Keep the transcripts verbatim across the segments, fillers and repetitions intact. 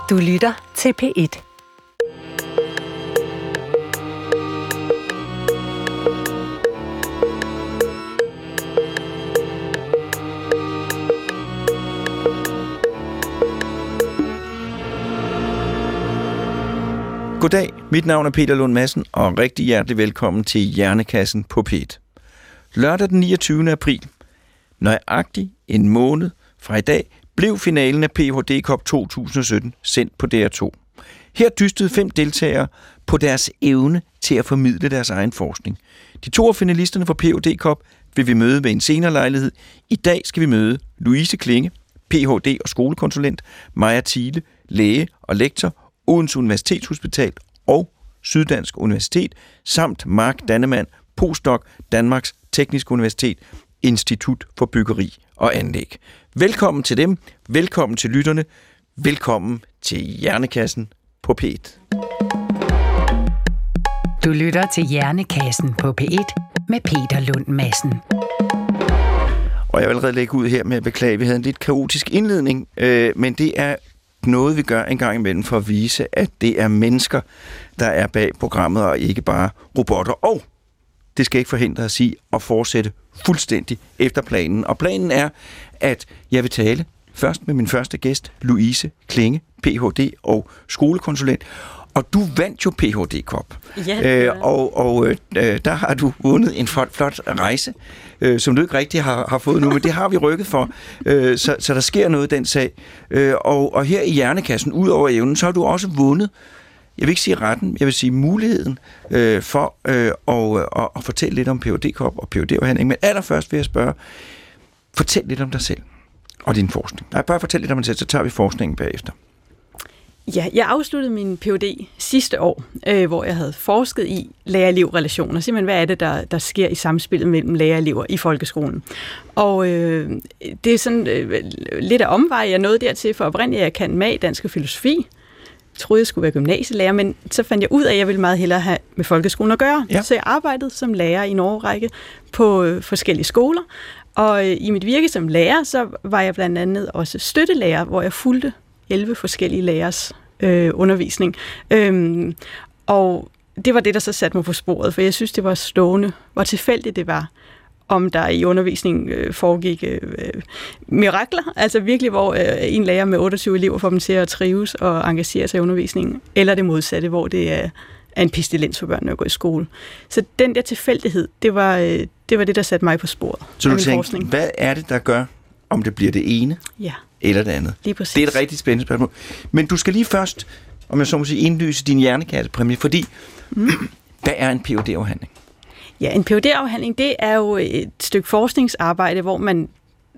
Du lytter til P et. Goddag, mit navn er Peter Lund Madsen, og rigtig hjertelig velkommen til Hjernekassen på P et. Lørdag den niogtyvende april, nøjagtigt en måned fra i dag, blev finalen af P H D Cup to tusind og sytten sendt på D R to. Her dystede fem deltagere på deres evne til at formidle deres egen forskning. De to af finalisterne for P H D Cup vil vi møde ved en senere lejlighed. I dag skal vi møde Louise Klinge, P H D og skolekonsulent, Maja Thiele, læge og lektor, Odense Universitetshospital og Syddansk Universitet, samt Mark Dannemann, postdoc, Danmarks Tekniske Universitet, Institut for Byggeri og Anlæg. Velkommen til dem, velkommen til lytterne, velkommen til Hjernekassen på P et. Du lytter til Hjernekassen på P et med Peter Lund Madsen. Og jeg vil allerede lægge ud her med at beklage, at vi havde en lidt kaotisk indledning, øh, men det er noget, vi gør en gang imellem for at vise, at det er mennesker, der er bag programmet, og ikke bare robotter. Og det skal ikke forhindre os i at fortsætte fuldstændig efter planen. Og planen er, at jeg vil tale først med min første gæst, Louise Klinge, P H D og skolekonsulent. Og du vandt jo P H D Cup. Ja, øh, og og øh, der har du vundet en flot, flot rejse, øh, som du ikke rigtig har, har fået nu, men det har vi rykket for. Øh, så, så der sker noget i den sag. Øh, og, og her i Hjernekassen, ud over evnen, så har du også vundet, jeg vil ikke sige retten, jeg vil sige muligheden øh, for øh, at, at, at fortælle lidt om P H D Cup og P H D-afhandling. Men allerførst vil jeg spørge, fortæl lidt om dig selv og din forskning. Nej, bare fortæl lidt om dig selv, så tager vi forskningen bagefter. Ja, jeg afsluttede min P H D sidste år, øh, hvor jeg havde forsket i lærer-elev-relationer. Simpelthen, hvad er det, der, der sker i samspillet mellem lærer og elever i folkeskolen? Og øh, det er sådan øh, lidt af omvej, jeg nåede dertil, for oprindeligt, jeg kan mag, dansk og filosofi. Jeg troede, jeg skulle være gymnasielærer, men så fandt jeg ud af, at jeg ville meget hellere have med folkeskolen at gøre. Ja. Så jeg arbejdede som lærer i en årrække på øh, forskellige skoler. Og øh, i mit virke som lærer, så var jeg blandt andet også støttelærer, hvor jeg fulgte elleve forskellige lærers øh, undervisning. Øhm, og det var det, der så satte mig på sporet, for jeg synes, det var slående, hvor tilfældigt det var, om der i undervisningen øh, foregik øh, mirakler, altså virkelig, hvor øh, en lærer med otteogtyve elever får dem til at trives og engagere sig i undervisningen, eller det modsatte, hvor det er, er en pestilens for børnene at gå i skole. Så den der tilfældighed, det var, øh, det var det, der satte mig på sporet. Så du tænkte, hvad er det, der gør, om det bliver det ene? Ja. Eller det andet. Lige præcis. Det er et rigtig spændende spørgsmål. Men du skal lige først, om jeg så må sige, indløse din hjernekassepræmie, fordi mm. hvad er en P H D-afhandling? Ja, en P H D-afhandling, det er jo et stykke forskningsarbejde, hvor man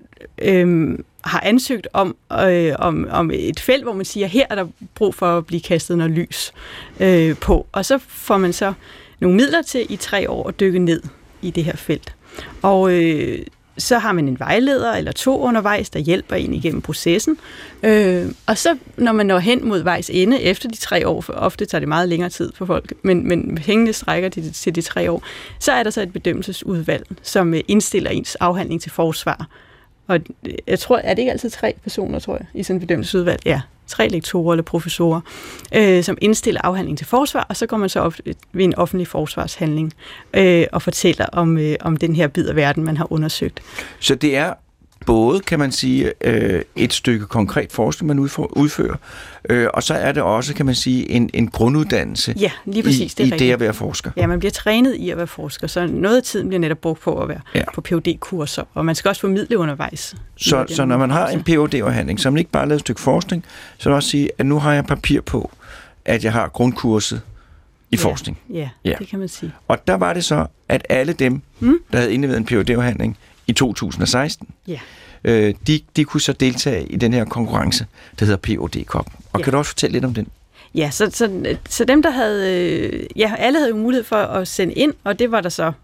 øhm, har ansøgt om, øh, om, om et felt, hvor man siger, her er der brug for at blive kastet noget lys øh, på. Og så får man så nogle midler til i tre år at dykke ned i det her felt. Og øh, så har man en vejleder eller to undervejs, der hjælper en igennem processen. Øh, og så, når man når hen mod vejs ende efter de tre år, for ofte tager det meget længere tid for folk, men, men pengene strækker til, til de tre år, så er der så et bedømmelsesudvalg, som indstiller ens afhandling til forsvar. Og jeg tror, er det ikke altid tre personer, tror jeg, i sådan et bedømmelsesudvalg? Ja, tre lektorer eller professorer, øh, som indstiller afhandling til forsvar, og så går man så op ved en offentlig forsvarshandling øh, og fortæller om, øh, om den her bid af verden, man har undersøgt. Så det er både, kan man sige, øh, et stykke konkret forskning, man udfører, øh, og så er det også, kan man sige, en, en grunduddannelse ja, lige præcis, det i, i det at være forsker. Ja, man bliver trænet i at være forsker, så noget af tiden bliver netop brugt på at være ja. på P H D-kurser, og man skal også formidle undervejs. Så, så når man har en P H D-afhandling, så man ikke bare lavet et stykke forskning, så vil også sige, at nu har jeg papir på, at jeg har grundkurset i ja, forskning. Ja, ja, det kan man sige. Og der var det så, at alle dem, mm. der havde indleveret en P H D-afhandling i to tusind og seksten, ja. øh, de, de kunne så deltage i den her konkurrence, der hedder P H D Cup. Og ja. Kan du også fortælle lidt om den? Ja, så, så, så dem, der havde... Ja, alle havde jo mulighed for at sende ind, og det var der så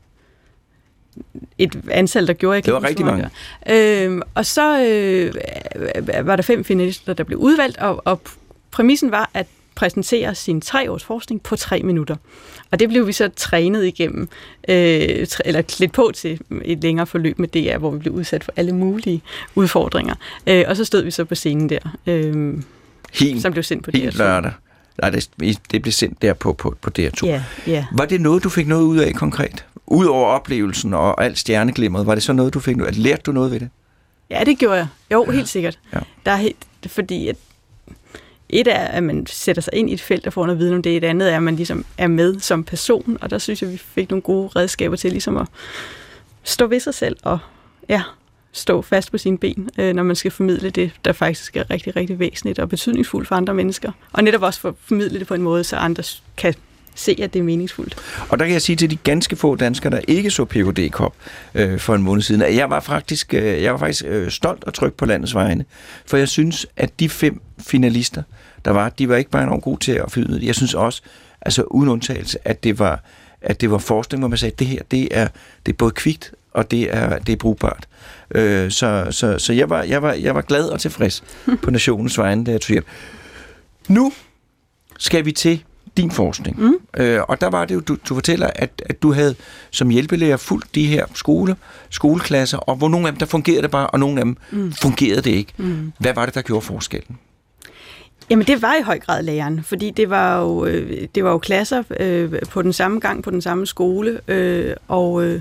et antal, der gjorde. Jeg det var rigtig mange. Øhm, og så øh, var der fem finalister, der blev udvalgt, og, og præmissen var at præsentere sin tre års forskning på tre minutter. Og det blev vi så trænet igennem, øh, eller klædt på til et længere forløb med D R, hvor vi blev udsat for alle mulige udfordringer. Øh, og så stod vi så på scenen der. Øh, helt, som blev sendt på D R to. Helt lørdag. Nej, det, det blev sendt der på, på, på D R to. Ja, ja. Var det noget, du fik noget ud af konkret? Udover oplevelsen og alt stjerneglimmeret, var det så noget, du fik noget? Lærte du noget ved det? Ja, det gjorde jeg. Jo, ja. Helt sikkert. Ja. Der er helt, fordi at et er, at man sætter sig ind i et felt og får noget viden om det. Et andet er, at man ligesom er med som person, og der synes jeg, vi fik nogle gode redskaber til ligesom at stå ved sig selv og ja, stå fast på sine ben, øh, når man skal formidle det, der faktisk er rigtig, rigtig væsentligt og betydningsfuldt for andre mennesker. Og netop også for at formidle det på en måde, så andre kan se, at det er meningsfuldt. Og der kan jeg sige til de ganske få danskere, der ikke så P H D-kop øh, for en måned siden, at jeg var faktisk, øh, jeg var faktisk øh, stolt og tryg på landets vegne, for jeg synes, at de fem finalister, der var, de var ikke bare enormt gode til at formidle. Jeg synes også, altså uden undtagelse, at det var, at det var forskning, hvor man sagde, at det her, det er, det er både kvikt, og det er, det er brugbart. Øh, så så, så jeg, var, jeg, var, jeg var glad og tilfreds på nationens vegne, da jeg tog hjem. Nu skal vi til din forskning. Mm. Øh, og der var det jo, du, du fortæller, at, at du havde som hjælpelærer fulgt de her skole, skoleklasser, og hvor nogle af dem, der fungerede det bare, og nogle af dem mm. fungerede det ikke. Mm. Hvad var det, der gjorde forskellen? Jamen, det var i høj grad læreren, fordi det var jo, øh, det var jo klasser øh, på den samme gang, på den samme skole, øh, og øh,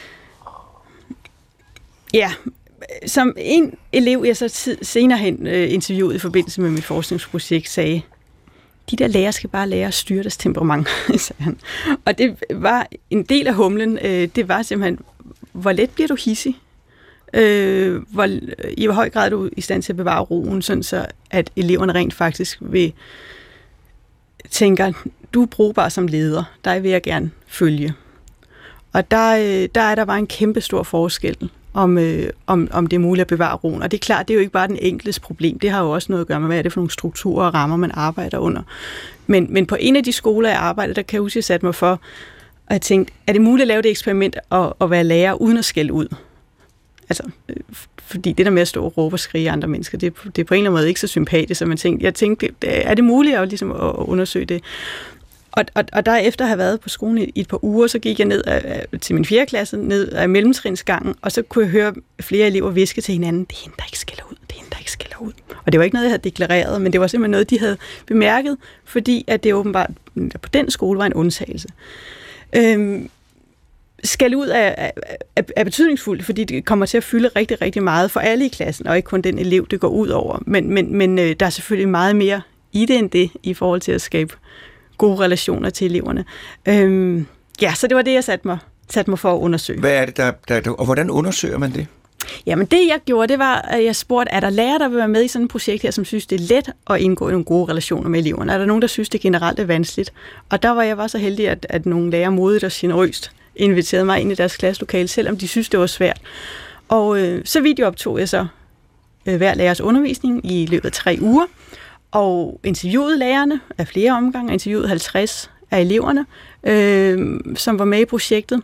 ja, som en elev, jeg så tid, senere hen øh, interviewede i forbindelse med mit forskningsprojekt, sagde, de der lærere skal bare lære at styre deres temperament, sagde han. Og det var en del af humlen, øh, det var simpelthen, hvor let bliver du hidsig? Øh, hvor, i hvor høj grad er du i stand til at bevare roen, sådan så at eleverne rent faktisk vil tænke, du er brugbar som leder, dig vil jeg gerne følge. Og der, der er der bare en kæmpe stor forskel, om, øh, om, om det er muligt at bevare roen. Og det er klart, det er jo ikke bare den enkeltes problem, det har jo også noget at gøre med, hvad er det for nogle strukturer og rammer, man arbejder under. Men, men på en af de skoler, jeg arbejder, der kan jeg huske, jeg satte mig for, og jeg tænkte, er det muligt at lave det eksperiment og, og være lærer uden at skælde ud? Altså, fordi det der med at stå og råbe og skrige andre mennesker, det, det er på en eller anden måde ikke så sympatisk, så man tænkte, jeg tænkte, er det muligt at, ligesom, at undersøge det? Og, og, og derefter at have været på skolen i, i et par uger, så gik jeg ned af, til min fjerde klasse, ned af mellemtrinsgangen, og så kunne jeg høre flere elever viske til hinanden, det er hende, der ikke skælder ud, det er hende, der ikke skælder ud. Og det var ikke noget, jeg havde deklareret, men det var simpelthen noget, de havde bemærket, fordi at det åbenbart på den skole var en undtagelse. Øhm, Skæld ud er, er, er betydningsfuldt, fordi det kommer til at fylde rigtig, rigtig meget for alle i klassen, og ikke kun den elev, det går ud over. Men, men, men øh, der er selvfølgelig meget mere i det end det, i forhold til at skabe gode relationer til eleverne. Øhm, ja, så det var det, jeg satte mig, satte mig for at undersøge. Hvad er det, der, der, og hvordan undersøger man det? Jamen det, jeg gjorde, det var, at jeg spurgte, er der lærere, der vil være med i sådan et projekt her, som synes, det er let at indgå i nogle gode relationer med eleverne? Er der nogen, der synes, det generelt er vanskeligt? Og der var jeg var så heldig, at, at nogle lærere modigt og generøst inviterede mig ind i deres klasselokale, selvom de synes, det var svært. Og øh, så videooptog jeg så øh, hver lærers undervisning i løbet af tre uger, og interviewede lærerne af flere omgange, interviewede halvtreds af eleverne, øh, som var med i projektet.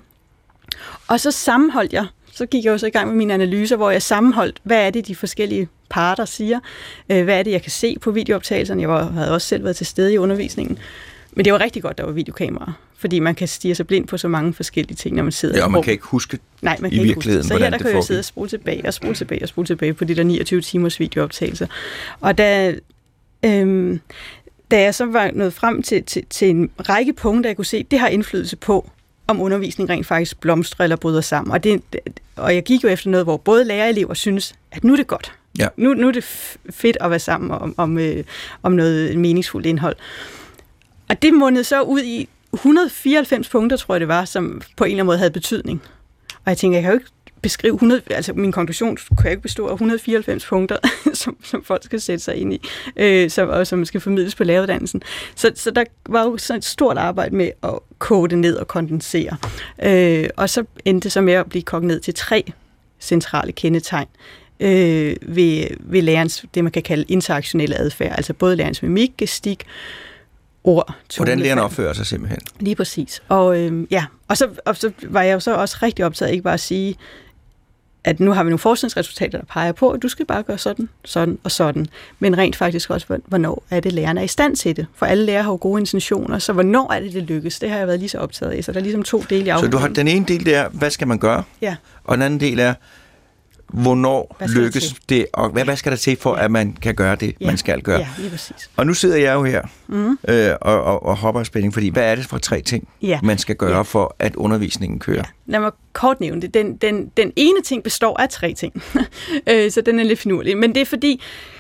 Og så sammenholdt jeg, så gik jeg jo så i gang med mine analyser, hvor jeg sammenholdt, hvad er det, de forskellige parter siger, øh, hvad er det, jeg kan se på videooptagelserne. Jeg var, havde også selv været til stede i undervisningen. Men det var rigtig godt, der var videokameraer, fordi man kan stirre sig blind på så mange forskellige ting, når man sidder. Ja, og man kan ikke huske Nej, man kan i ikke virkeligheden, huske. Så her der kan jeg sidde og spole tilbage og spole tilbage og spole tilbage på de der niogtyve timers videooptagelser. Og da, øhm, da jeg så var nået frem til, til, til en række punkter, jeg kunne se, det har indflydelse på, om undervisning rent faktisk blomstrer eller bryder sammen. Og, det, og jeg gik jo efter noget, hvor både lærer og elever synes, at nu er det godt. Ja. Nu, nu er det fedt at være sammen om, om, øh, om noget meningsfuldt indhold. Og det mundede så ud i et hundrede og fireoghalvfems punkter, tror jeg det var, som på en eller anden måde havde betydning. Og jeg tænker, jeg kan jo ikke beskrive hundrede, altså min konklusion kan jeg ikke bestå af et hundrede og fireoghalvfems punkter, som, som folk skal sætte sig ind i, øh, som, og som skal formidles på læreruddannelsen. Så, så der var jo så et stort arbejde med at koge det ned og kondensere. Øh, og så endte det så med at blive kogt ned til tre centrale kendetegn øh, ved, ved lærerens, det man kan kalde interaktionelle adfærd, altså både lærerens mimik, gestik, ord. Hvordan lærerne opfører sig simpelthen. Lige præcis. Og, øh, ja. og, så, og så var jeg jo så også rigtig optaget, ikke bare at sige, at nu har vi nogle forskningsresultater, der peger på, at du skal bare gøre sådan, sådan og sådan. Men rent faktisk også, hvornår er det, lærerne er i stand til det? For alle lærere har jo gode intentioner, så hvornår er det, det lykkes? Det har jeg været lige så optaget af. Så der er ligesom to dele i afhandlingen. Så du har den ene del der, hvad skal man gøre? Ja. Og den anden del er, hvornår Hvad skal der lykkes til? det, og hvad, hvad skal der til for, Ja. at man kan gøre det, Ja. man skal gøre? Ja, lige præcis. Og nu sidder jeg jo her Mm. øh, og, og, og hopper af spænding, fordi hvad er det for tre ting, Ja. man skal gøre Ja. for, at undervisningen kører? Ja. Lad mig kort nævne det. Den, den, den ene ting består af tre ting, øh, så den er lidt finurlig. Men det er fordi,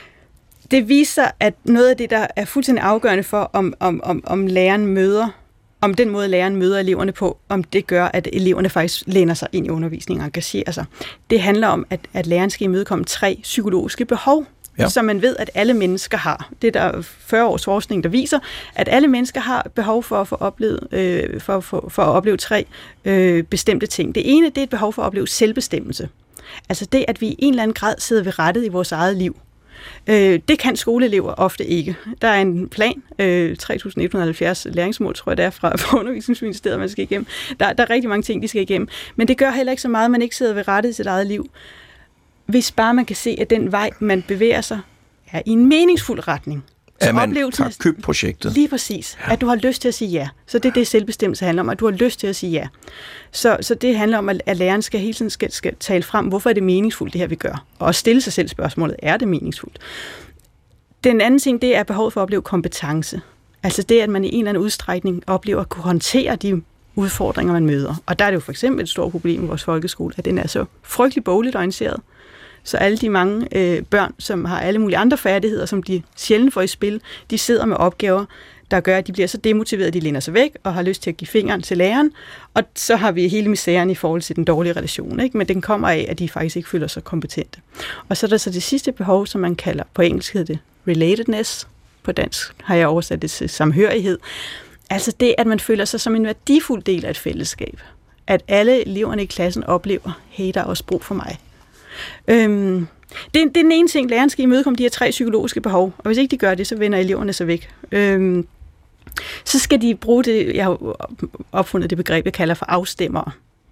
det viser, at noget af det, der er fuldstændig afgørende for, om, om, om, om læreren møder, om den måde, læreren møder eleverne på, om det gør, at eleverne faktisk læner sig ind i undervisningen og engagerer sig. Det handler om, at, at læreren skal imødekomme tre psykologiske behov, ja. Som man ved, at alle mennesker har. Det er der fyrre års forskning, der viser, at alle mennesker har behov for at få oplevet, øh, for, for, for at opleve tre øh, bestemte ting. Det ene, det er et behov for at opleve selvbestemmelse. Altså det, at vi i en eller anden grad sidder ved rettet i vores eget liv. Øh, det kan skoleelever ofte ikke. Der er en plan, øh, tre tusind et hundrede og halvfjerds læringsmål, tror jeg det er, fra, fra Undervisningsministeriet, man skal igennem. Der, der er rigtig mange ting, de skal igennem. Men det gør heller ikke så meget, at man ikke sidder ved rettet i sit eget liv. Hvis bare man kan se, at den vej, man bevæger sig, er i en meningsfuld retning. Så at man oplevelsen har købt projektet. Lige præcis. Ja. At du har lyst til at sige ja. Så det er det, selvbestemmelse handler om, at du har lyst til at sige ja. Så, så det handler om, at læreren skal hele tiden skal, skal tale frem, hvorfor er det meningsfuldt, det her vi gør. Og stille sig selv spørgsmålet, er det meningsfuldt? Den anden ting, det er behovet for at opleve kompetence. Altså det, at man i en eller anden udstrækning oplever at kunne håndtere de udfordringer, man møder. Og der er det jo for eksempel et stort problem i vores folkeskole, at den er så frygtelig bogligt orienteret. Så alle de mange øh, børn, som har alle mulige andre færdigheder, som de sjældent får i spil, de sidder med opgaver, der gør, at de bliver så demotiverede, at de læner sig væk og har lyst til at give fingeren til læreren. Og så har vi hele misæren i forhold til den dårlige relation. Ikke? Men den kommer af, at de faktisk ikke føler sig kompetente. Og så er der så det sidste behov, som man kalder, på engelsk hedder det relatedness. På dansk har jeg oversat det til samhørighed. Altså det, at man føler sig som en værdifuld del af et fællesskab. At alle eleverne i klassen oplever, hey, der er også brug for mig. Øhm, det, det er den ene ting, læreren skal imødekomme de her tre psykologiske behov, og hvis ikke de gør det, så vender eleverne sig væk. Øhm, så skal de bruge det, jeg har opfundet det begreb, jeg kalder for afstemmere.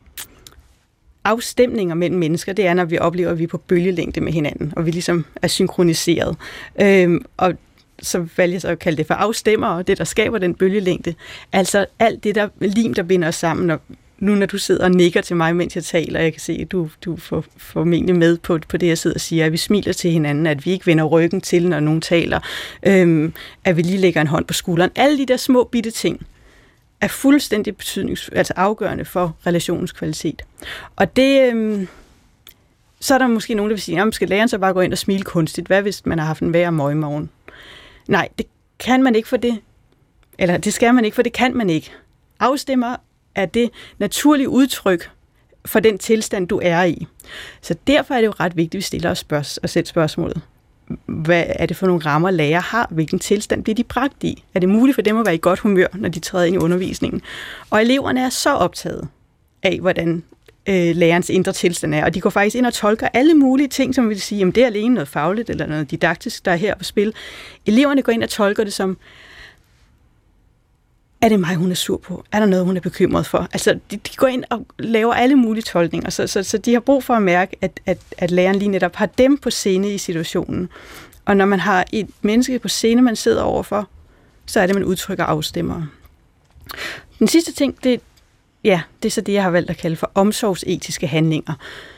Afstemninger mellem mennesker, det er, når vi oplever, at vi er på bølgelængde med hinanden, og vi ligesom er synkroniseret. Øhm, og så valgte jeg så at kalde det for afstemmere, det der skaber den bølgelængde. Altså alt det der lim, der binder os sammen, og nu når du sidder og nikker til mig, mens jeg taler, jeg kan se, at du, du får formentlig med på, på det, jeg sidder og siger, at vi smiler til hinanden, at vi ikke vender ryggen til, når nogen taler, øhm, at vi lige lægger en hånd på skulderen. Alle de der små bitte ting er fuldstændig betydnings, altså afgørende for relationens kvalitet. Og det, øhm, så er der måske nogen, der vil sige, jamen skal læreren så bare gå ind og smile kunstigt? Hvad hvis man har haft en værre møg i morgen? Nej, det kan man ikke for det. Eller det skal man ikke, for det kan man ikke. Afstemmer er det naturlige udtryk for den tilstand, du er i. Så derfor er det jo ret vigtigt, at vi stiller os, spørg- os selv spørgsmålet. Hvad er det for nogle rammer, lærer har? Hvilken tilstand bliver de bragt i? Er det muligt for dem at være i godt humør, når de træder ind i undervisningen? Og eleverne er så optaget af, hvordan øh, lærerens indre tilstand er, og de går faktisk ind og tolker alle mulige ting, som vil sige, at det er alene noget fagligt eller noget didaktisk, der er her på spil. Eleverne går ind og tolker det som, er det mig, hun er sur på? Er der noget, hun er bekymret for? Altså, de, de går ind og laver alle mulige tolkninger, så, så, så de har brug for at mærke, at, at, at læreren lige netop har dem på scene i situationen. Og når man har et menneske på scene, man sidder overfor, så er det, man udtrykker afstemmer. Den sidste ting, det, ja, det er så det, jeg har valgt at kalde for omsorgsetiske handlinger.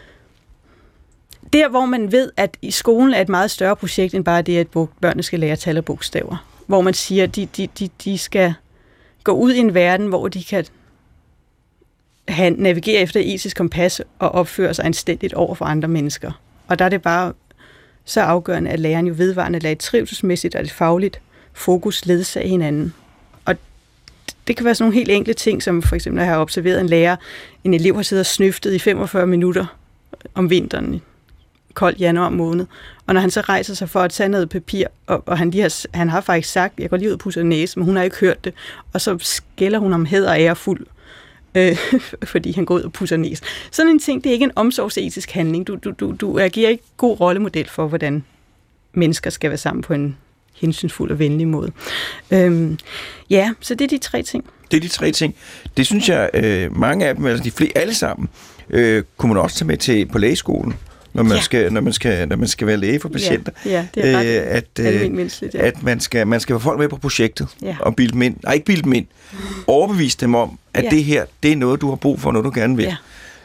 Der, hvor man ved, at i skolen er et meget større projekt, end bare det, at børnene skal lære tal og bogstaver. Hvor man siger, at de, de, de, de skal gå ud i en verden, hvor de kan have, navigere efter et etisk kompas og opføre sig anstændigt over for andre mennesker. Og der er det bare så afgørende, at læreren jo vedvarende lader et trivselsmæssigt og et fagligt fokus ledsage hinanden. Og det kan være sådan nogle helt enkle ting, som for eksempel, når jeg har observeret en lærer, en elev har siddet og snøftet i femogfyrre minutter om vinteren, kold januar måned. Og når han så rejser sig for at tage noget papir, og, og han, lige har, han har faktisk sagt, jeg går lige ud og pusser næse, men hun har ikke hørt det, og så skælder hun om hæder og ærefuld, øh, fordi han går ud og pusser næse. Sådan en ting, det er ikke en omsorgsetisk handling. Du, du, du, du agerer ikke god rollemodel for, hvordan mennesker skal være sammen på en hensynsfuld og venlig måde. Øhm, ja, så det er de tre ting. Det er de tre ting. Det synes jeg, øh, mange af dem, altså de flere, alle sammen, øh, kunne man også tage med til på lægeskolen. Når man, ja. skal, når, man skal, når man skal være læge for patienter. Ja, ja det er ret øh, at, almindeligt. Ja. At man skal, man skal få folk med på projektet. Ja. Og bilde dem ind. Nej, ikke bilde dem ind. Overbevise dem om, at ja. det her, det er noget, du har brug for, noget du gerne vil.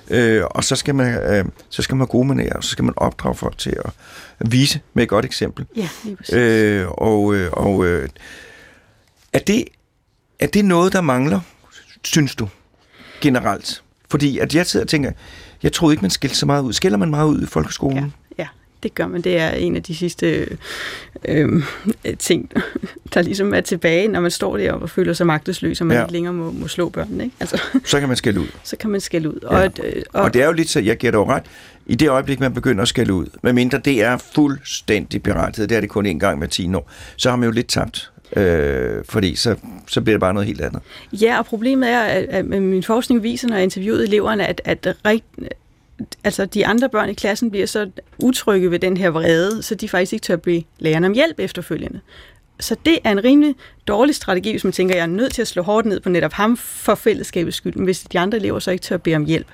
Øh, og så skal, man, øh, så skal man have gode manerer, og så skal man opdrage folk til at vise med et godt eksempel. Ja, lige præcis. Øh, og øh, og øh, er, det, er det noget, der mangler, synes du, generelt? Fordi at jeg sidder og tænker, jeg troede ikke, man skældte så meget ud. Skælder man meget ud i folkeskolen? Ja, ja, det gør man. Det er en af de sidste øh, ting, der ligesom er tilbage, når man står der og føler sig magtesløs, og man ja. ikke længere må, må slå børnene. Ikke? Altså, så kan man skælde ud. Så kan man skælde ud. Ja. Og, og, og det er jo lidt så, jeg giver dig ret, i det øjeblik, man begynder at skælde ud, medmindre det er fuldstændig berettiget, det er det kun en gang med ti år, så har man jo lidt tabt. Øh, fordi så, så bliver det bare noget helt andet. Ja, og problemet er, at, at min forskning viser, når jeg interviewede eleverne, at, at rigt, altså de andre børn i klassen bliver så utrygge ved den her vrede, så de faktisk ikke tør blive lærerne om hjælp efterfølgende. Så det er en rimelig dårlig strategi, hvis man tænker, at jeg er nødt til at slå hårdt ned på netop ham for fællesskabets skyld, men hvis de andre elever så ikke tør bede om hjælp,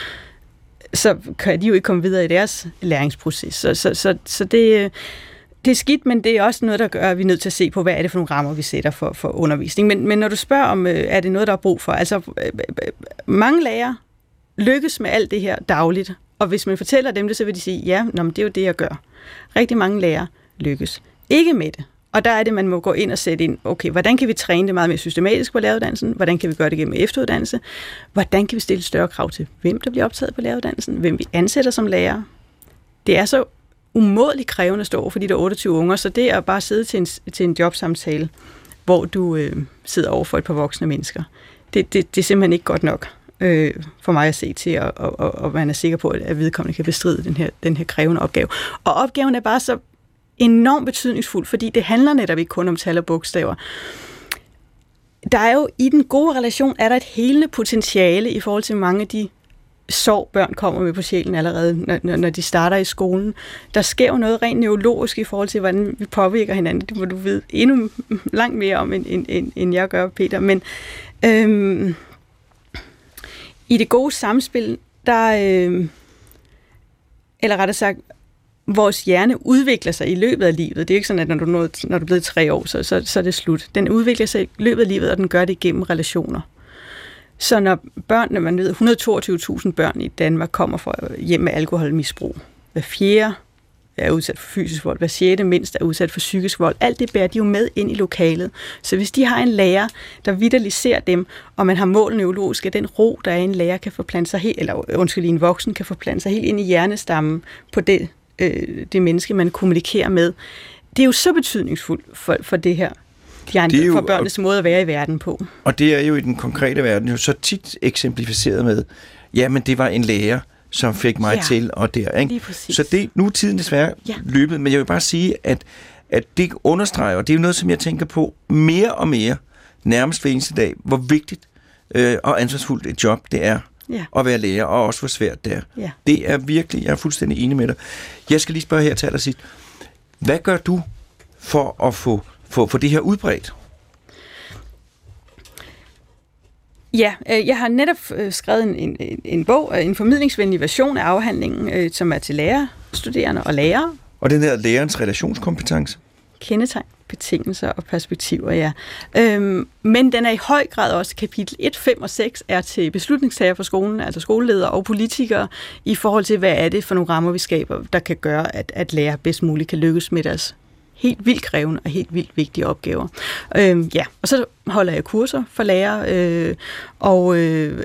så kan de jo ikke komme videre i deres læringsproces. Så, så, så, så det... Det er skidt, men det er også noget, der gør, at vi er nødt til at se på, hvad er det for nogle rammer, vi sætter for, for undervisning. Men, men når du spørger om, er det noget, der er brug for? Altså, mange lærere lykkes med alt det her dagligt, og hvis man fortæller dem det, så vil de sige, ja, nå, men det er jo det, jeg gør. Rigtig mange lærere lykkes ikke med det. Og der er det, man må gå ind og sætte ind, okay, hvordan kan vi træne det meget mere systematisk på læreruddannelsen? Hvordan kan vi gøre det gennem efteruddannelse? Hvordan kan vi stille større krav til, hvem der bliver optaget på læreruddannelsen? Hvem vi ansætter som lærer? Det er så umådeligt krævende at stå over for de der otteogtyve unger, så det er bare at sidde til en, til en jobsamtale, hvor du øh, sidder over for et par voksne mennesker. Det, det, det er simpelthen ikke godt nok øh, for mig at se til, og, og, og, og man er sikker på, at vedkommende kan bestride den her, den her krævende opgave. Og opgaven er bare så enormt betydningsfuld, fordi det handler netop ikke kun om tal og bogstaver. Der er jo i den gode relation, er der et helende potentiale i forhold til mange af de sorg, børn kommer med på sjælen allerede, når, når de starter i skolen. Der sker jo noget rent neurologisk i forhold til, hvordan vi påvirker hinanden. Det må du vide endnu langt mere om, end, end, end jeg gør, Peter. Men øhm, i det gode samspil, der, øhm, eller rettere sagt, vores hjerne udvikler sig i løbet af livet. Det er ikke sådan, at når du, når, når du er blevet tre år, så, så, så er det slut. Den udvikler sig i løbet af livet, og den gør det gennem relationer. Så når børnene, man ved, et hundrede og toogtyve tusind børn i Danmark kommer fra hjem med alkoholmisbrug. Hver fjerde er udsat for fysisk vold, hver sjette mindst er udsat for psykisk vold. Alt det bærer de jo med ind i lokalet. Så hvis de har en lærer, der vitterligt ser dem, og man har mål neurologisk, at den ro, der er en lærer, kan forplante sig helt, eller undskyld, en voksen kan forplante sig helt ind i hjernestammen på det, øh, det menneske, man kommunikerer med. Det er jo så betydningsfuldt for, for det her. De andre, det er jo, for børnenes måde at være i verden på. Og det er jo i den konkrete verden jo så tit eksemplificeret med, jamen det var en lærer, som fik mig ja, til og der. Ikke? Så det, nu er tiden desværre ja. løbet, men jeg vil bare sige, at, at det understreger, og det er jo noget, som jeg tænker på mere og mere, nærmest hver eneste dag, hvor vigtigt øh, og ansvarsfuldt et job det er ja. at være lærer, og også hvor svært det er. Ja. Det er virkelig, jeg er fuldstændig enig med dig. Jeg skal lige spørge her til allersidst, hvad gør du for at få For, for det her udbredt? Ja, øh, jeg har netop øh, skrevet en, en, en bog, en formidlingsvenlig version af afhandlingen, øh, som er til lærerstuderende og lærere. Og den hedder Lærerens relationskompetence? Kendetegn, betingelser og perspektiver, ja. Øhm, men den er i høj grad også kapitel et, fem og seks er til beslutningstager for skolen, altså skoleledere og politikere, i forhold til, hvad er det for nogle rammer, vi skaber, der kan gøre, at, at lærere bedst muligt kan lykkes med deres helt vildt krævende og helt vildt vigtige opgaver. Øhm, ja, og så holder jeg kurser for lærere, øh, og øh,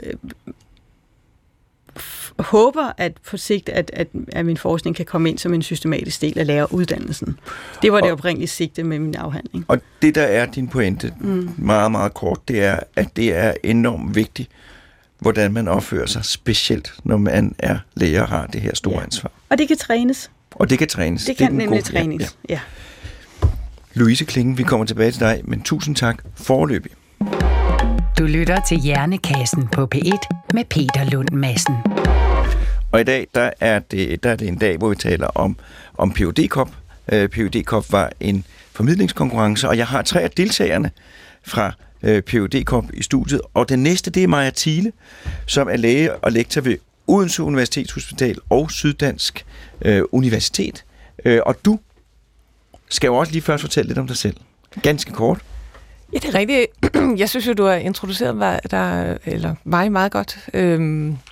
f- håber, at på sigt, at, at, at min forskning kan komme ind som en systematisk del af læreruddannelsen. Det var det oprindelige sigte med min afhandling. Og det, der er din pointe, mm. meget, meget kort, det er, at det er enormt vigtigt, hvordan man opfører sig, specielt når man er lærer og har det her store ja. ansvar. Og det kan trænes. Og det kan trænes. Det kan det nemlig gode. trænes, ja. ja. Louise Klingen, vi kommer tilbage til dig, men tusind tak foreløbig. Du lytter til Hjernekassen på P et med Peter Lund Madsen. Og i dag, der er det, der er det en dag, hvor vi taler om, om P H D-kop. Uh, P H D-kop var en formidlingskonkurrence, og jeg har tre af deltagerne fra uh, P H D-kop i studiet. Og den næste, det er Maja Thiele, som er læge og lektor ved Odense Universitetshospital og Syddansk uh, Universitet. Uh, og du skal jo også lige først fortælle lidt om dig selv. Ganske kort. Ja, det er rigtigt. Jeg synes jo, du har introduceret mig, der, eller mig meget godt. Øhm,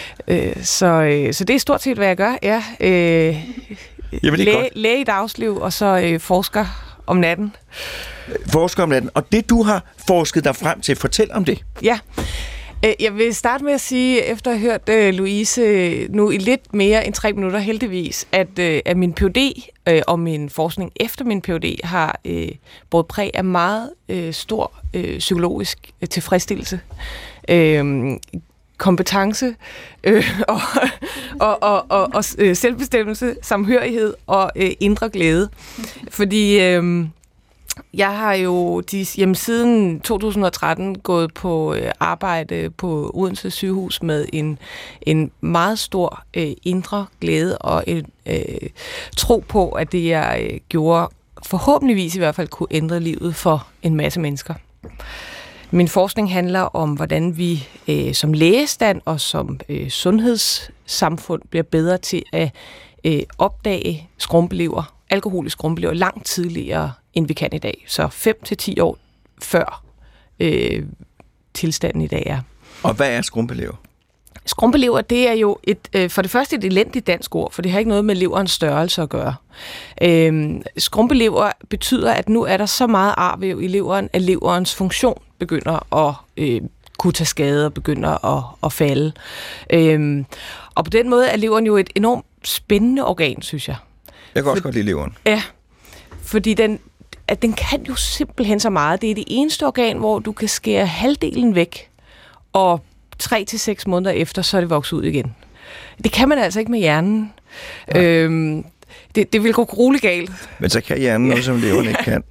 Øh, så, øh, så det er stort set, hvad jeg gør. Ja, øh, Jamen, det er læge, godt. læge i dagsliv, og så øh, forsker om natten. Forsker om natten. Og det, du har forsket dig frem til, fortæl om det. Ja. Jeg vil starte med at sige, efter at have hørt uh, Louise nu i lidt mere end tre minutter heldigvis, at, uh, at min Ph.D. uh, og min forskning efter min Ph.D. har uh, båret præg af meget uh, stor uh, psykologisk uh, tilfredsstillelse, uh, kompetence uh, og, og, og, og, og uh, selvbestemmelse, samhørighed og uh, indre glæde. Fordi... Uh, Jeg har jo de, jamen, siden to tusind og tretten gået på øh, arbejde på Odense Sygehus med en, en meget stor øh, indre glæde og en øh, tro på, at det jeg øh, gjorde forhåbentligvis i hvert fald kunne ændre livet for en masse mennesker. Min forskning handler om, hvordan vi øh, som lægestand og som øh, sundhedssamfund bliver bedre til at øh, opdage skrumpelever, alkoholisk skrumpelever, langt tidligere end vi kan i dag. Så fem til ti år før øh, tilstanden i dag er. Og hvad er skrumpelever? Skrumpelever, det er jo et, øh, for det første et elendigt dansk ord, for det har ikke noget med leverens størrelse at gøre. Øh, skrumpelever betyder, at nu er der så meget arvæv i leveren, at leverens funktion begynder at øh, kunne tage skade og begynder at, at falde. Øh, og på den måde er leveren jo et enormt spændende organ, synes jeg. Jeg kan også For, godt lide leveren. Ja, fordi den, at den kan jo simpelthen så meget. Det er det eneste organ, hvor du kan skære halvdelen væk, og tre til seks måneder efter, så er det vokset ud igen. Det kan man altså ikke med hjernen. Øhm, det, det vil gå grueligt galt. Men så kan hjernen noget, som leveren ikke kan.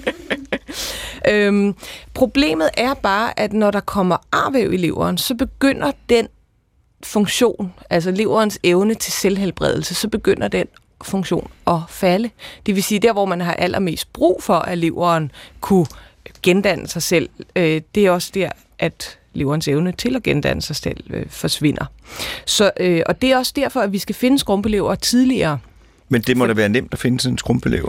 øhm, problemet er bare, at når der kommer arvæv i leveren, så begynder den funktion, altså leverens evne til selvhelbredelse, så begynder den funktion at falde. Det vil sige, der hvor man har allermest brug for, at leveren kunne gendanne sig selv, øh, det er også der, at leverens evne til at gendanne sig selv øh, forsvinder. Så, øh, og det er også derfor, at vi skal finde skrumpelever tidligere. Men det må da være nemt at finde sådan en skrumpelever.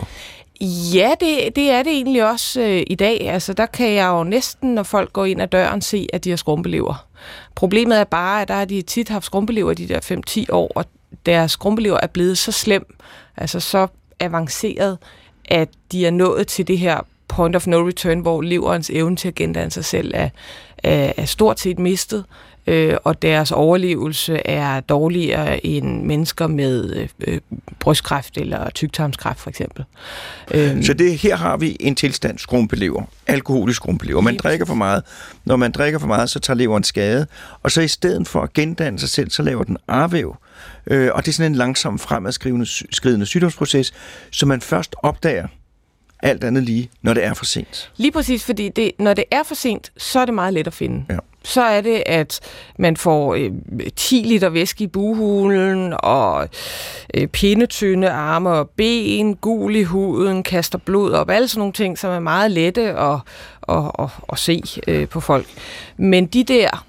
Ja, det, det er det egentlig også øh, i dag. Altså, der kan jeg jo næsten, når folk går ind ad døren, se, at de har skrumpelever. Problemet er bare, at der har de tit haft skrumpelever de der fem til ti år, og deres skrumpelever er blevet så slem, altså så avanceret, at de er nået til det her point of no return, hvor leverens evne til at gendanne sig selv er, er, er stort set mistet, øh, og deres overlevelse er dårligere end mennesker med øh, brystkræft eller tyktarmskræft for eksempel. Øh, Så det, her har vi en tilstand skrumpelever, alkoholisk skrumpelever. Man drikker for meget. Når man drikker for meget, så tager leveren skade, og så i stedet for at gendanne sig selv, så laver den arvæv. Øh, og det er sådan en langsom fremadskridende sygdomsproces, som man først opdager alt andet lige, når det er for sent. Lige præcis, fordi det, når det er for sent, så er det meget let at finde. Ja. Så er det, at man får øh, ti liter væske i buhulen, og øh, pindetynde arme og ben, gul i huden, kaster blod op, alle sådan nogle ting, som er meget lette at, at, at, at se øh, på folk. Men de der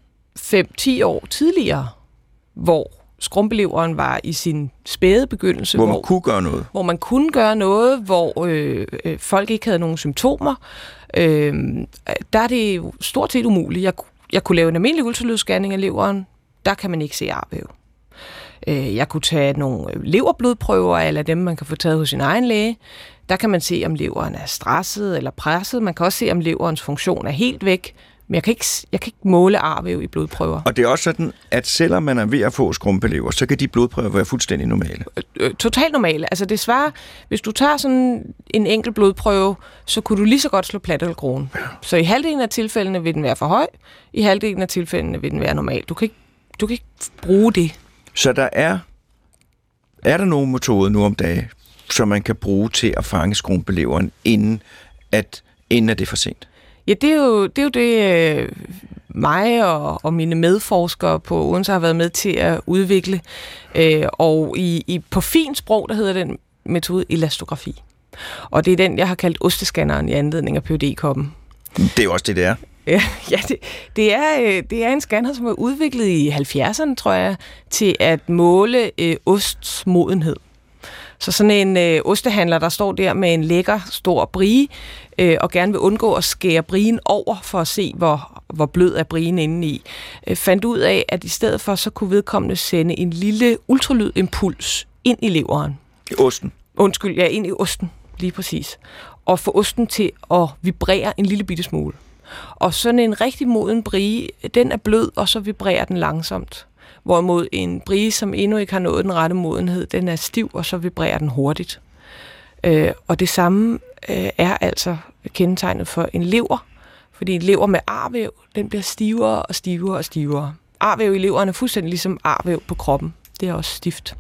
fem til ti år tidligere, hvor skrumpeleveren var i sin spæde begyndelse, Hvor man hvor, kunne gøre noget. Hvor man kunne gøre noget, hvor øh, øh, folk ikke havde nogen symptomer. Øh, der er det jo stort set umuligt. Jeg, jeg kunne lave en almindelig ultralydsscanning af leveren. Der kan man ikke se arvæv. Øh, jeg kunne tage nogle leverblodprøver, eller dem, man kan få taget hos sin egen læge. Der kan man se, om leveren er stresset eller presset. Man kan også se, om leverens funktion er helt væk. Men jeg kan, ikke, jeg kan ikke måle arvæv i blodprøver. Og det er også sådan, at selvom man er ved at få skrumpelever, så kan de blodprøver være fuldstændig normale. Totalt normale. Altså det svarer, hvis du tager sådan en enkelt blodprøve, så kunne du lige så godt slå plat eller krone. Ja. Så i halvdelen af tilfældene vil den være for høj, i halvdelen af tilfældene vil den være normal. Du kan ikke, du kan ikke bruge det. Så der er, er der nogen metode nu om dagen, som man kan bruge til at fange skrumpeleveren, inden at, inden at det er for sent? Ja, det er jo det, er jo det øh, mig og, og mine medforskere på Odense har været med til at udvikle. Øh, og i, i, på fint sprog, der hedder den metode elastografi. Og det er den, jeg har kaldt osteskanneren i anledning af Ph.D.-koppen. Det er jo også det, det er. Ja, ja det, det, er, det er en scanner, som er udviklet i halvfjerdserne, tror jeg, til at måle øh, osts modenhed. Så sådan en øh, ostehandler, der står der med en lækker, stor brie, øh, og gerne vil undgå at skære brien over for at se, hvor, hvor blød er brien indeni, øh, fandt ud af, at i stedet for, så kunne vedkommende sende en lille ultralydimpuls ind i leveren. I osten? Undskyld, ja, ind i osten, lige præcis. Og få osten til at vibrere en lille bitte smule. Og sådan en rigtig moden brie, den er blød, og så vibrerer den langsomt. Hvorimod en brie, som endnu ikke har nået den rette modenhed, den er stiv, og så vibrerer den hurtigt. Øh, og det samme øh, er altså kendetegnet for en lever, fordi en lever med arvæv, den bliver stivere og stivere og stivere. Arvæv i leveren er fuldstændig ligesom arvæv på kroppen. Det er også stift.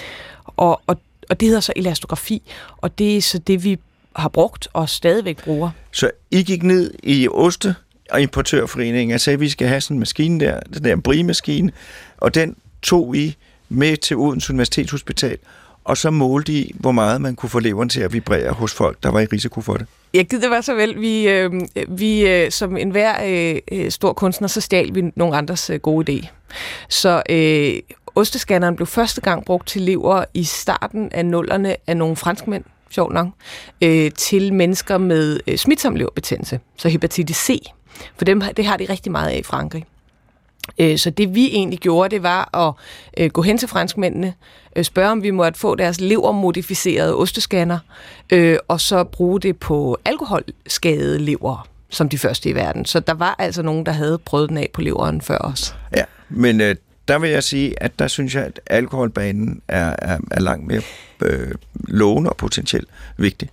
Og, og, og det hedder så elastografi, og det er så det, vi har brugt og stadigvæk bruger. Så I gik ned i Oste- og Importørforeningen og sagde, at vi skal have sådan en maskine der, den der brie-maskine, og den tog I med til Odense Universitetshospital, og så målte I, hvor meget man kunne få leveren til at vibrere hos folk, der var i risiko for det. Jeg gider det var så vel. Vi, øh, vi øh, som enhver øh, stor kunstner, så stjal vi nogle andres øh, gode idé. Så øh, osteskanneren blev første gang brugt til lever i starten af nullerne af nogle franskmænd, sjovt nok, øh, til mennesker med øh, smitsom leverbetændelse, så hepatitis C. For dem, det har de rigtig meget af i Frankrig. Øh, så det vi egentlig gjorde, det var at øh, gå hen til franskmændene, øh, spørge om vi måtte få deres levermodificerede osteskanner, øh, og så bruge det på alkoholskadede lever, som de første i verden. Så der var altså nogen, der havde prøvet den af på leveren før os. Ja, men øh, der vil jeg sige, at der synes jeg, at alkoholbanen er, er, er langt mere øh, lovende og potentielt vigtig.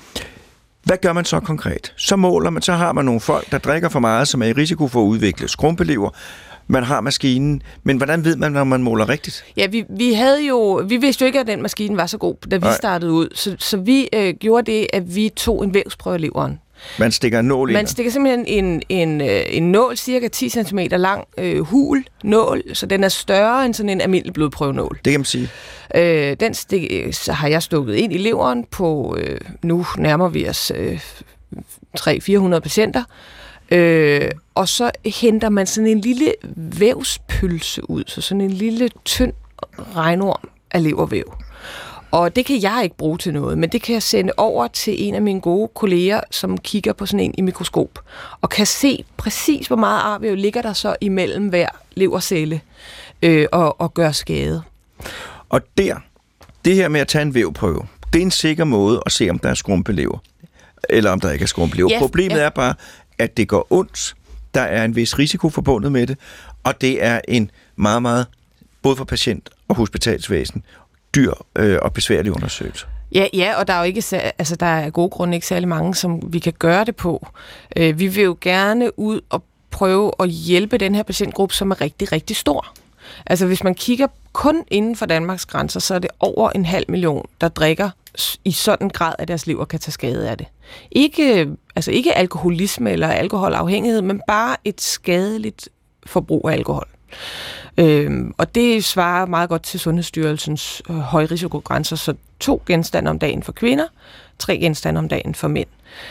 Hvad gør man så konkret? Så måler man, så har man nogle folk, der drikker for meget, som er i risiko for at udvikle skrumpelever. Man har maskinen, men hvordan ved man, når man måler rigtigt? Ja, vi, vi havde jo, vi vidste jo ikke, at den maskine var så god, da vi Nej. startede ud. Så, så vi øh, gjorde det, at vi tog en vævsprøve af leveren. Man stikker en nål i? Man stikker simpelthen en, en, en nål, cirka ti centimeter lang, øh, hul nål, så den er større end sådan en almindelig blodprøvenål. Det kan man sige. Øh, den stik, så har jeg stukket ind i leveren på, øh, nu nærmer vi os øh, tre til fire hundrede patienter, øh, og så henter man sådan en lille vævspølse ud, så sådan en lille tynd regnorm af levervæv. Og det kan jeg ikke bruge til noget, men det kan jeg sende over til en af mine gode kolleger, som kigger på sådan en i mikroskop, og kan se præcis, hvor meget arvæv ligger der så imellem hver levercelle øh, og, og gøre skade. Og der, det her med at tage en vævprøve, det er en sikker måde at se, om der er skrumpelever, eller om der ikke er skrumpelever. Ja, Problemet ja. er bare, at det går ondt. Der er en vis risiko forbundet med det, og det er en meget, meget, både for patient og hospitalsvæsen, dyr øh, og besværlig undersøgelse. Ja, ja, og der er jo ikke, altså der er af gode grunde ikke særlig mange, som vi kan gøre det på. Øh, vi vil jo gerne ud og prøve at hjælpe den her patientgruppe, som er rigtig, rigtig stor. Altså hvis man kigger kun inden for Danmarks grænser, så er det over en halv million, der drikker i sådan grad, at deres lever kan tage skade af det. Ikke, altså ikke alkoholisme eller alkoholafhængighed, men bare et skadeligt forbrug af alkohol. Øhm, og det svarer meget godt til Sundhedsstyrelsens øh, højrisikogrænser, så to genstande om dagen for kvinder, tre genstande om dagen for mænd.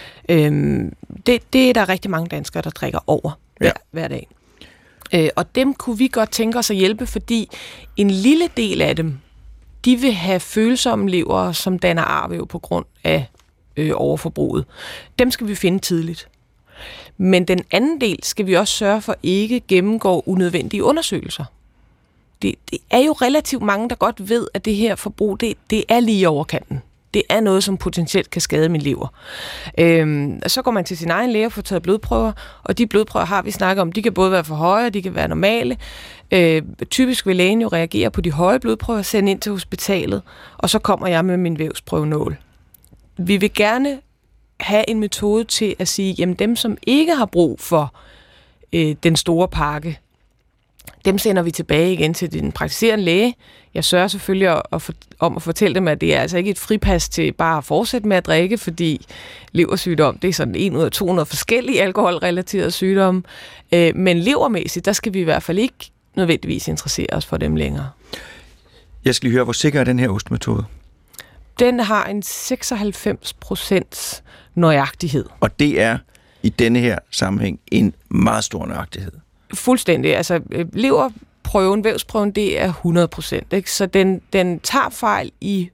Øhm, det, det er der rigtig mange danskere, der drikker over hver, ja. hver dag. Øh, og dem kunne vi godt tænke os at hjælpe, fordi en lille del af dem, de vil have følsomme lever, som danner arvæv på grund af øh, overforbruget. Dem skal vi finde tidligt. Men den anden del skal vi også sørge for ikke gennemgår unødvendige undersøgelser. Det, det er jo relativt mange, der godt ved, at det her forbrug, det, det er lige over kanten. Det er noget, som potentielt kan skade min lever. Øhm, så går man til sin egen læge og får taget blodprøver, og de blodprøver har vi snakket om, de kan både være for høje, de kan være normale. Øh, typisk vil lægen jo reagere på de høje blodprøver, sende ind til hospitalet, og så kommer jeg med min vævsprøvenål. Vi vil gerne have en metode til at sige, jamen dem, som ikke har brug for øh, den store pakke, dem sender vi tilbage igen til den praktiserende læge. Jeg sørger selvfølgelig at, at for, om at fortælle dem, at det er altså ikke et fripas til bare at fortsætte med at drikke, fordi leversygdom, det er sådan en ud af to hundrede forskellige alkoholrelaterede sygdomme. Øh, men levermæssigt, der skal vi i hvert fald ikke nødvendigvis interessere os for dem længere. Jeg skal lige høre, hvor sikker er den her ostmetode? Den har en seksoghalvfems procent nøjagtighed. Og det er i denne her sammenhæng en meget stor nøjagtighed. Fuldstændig. Altså, leverprøven, vævsprøven, det er hundrede procent. Ikke? Så den, den tager fejl i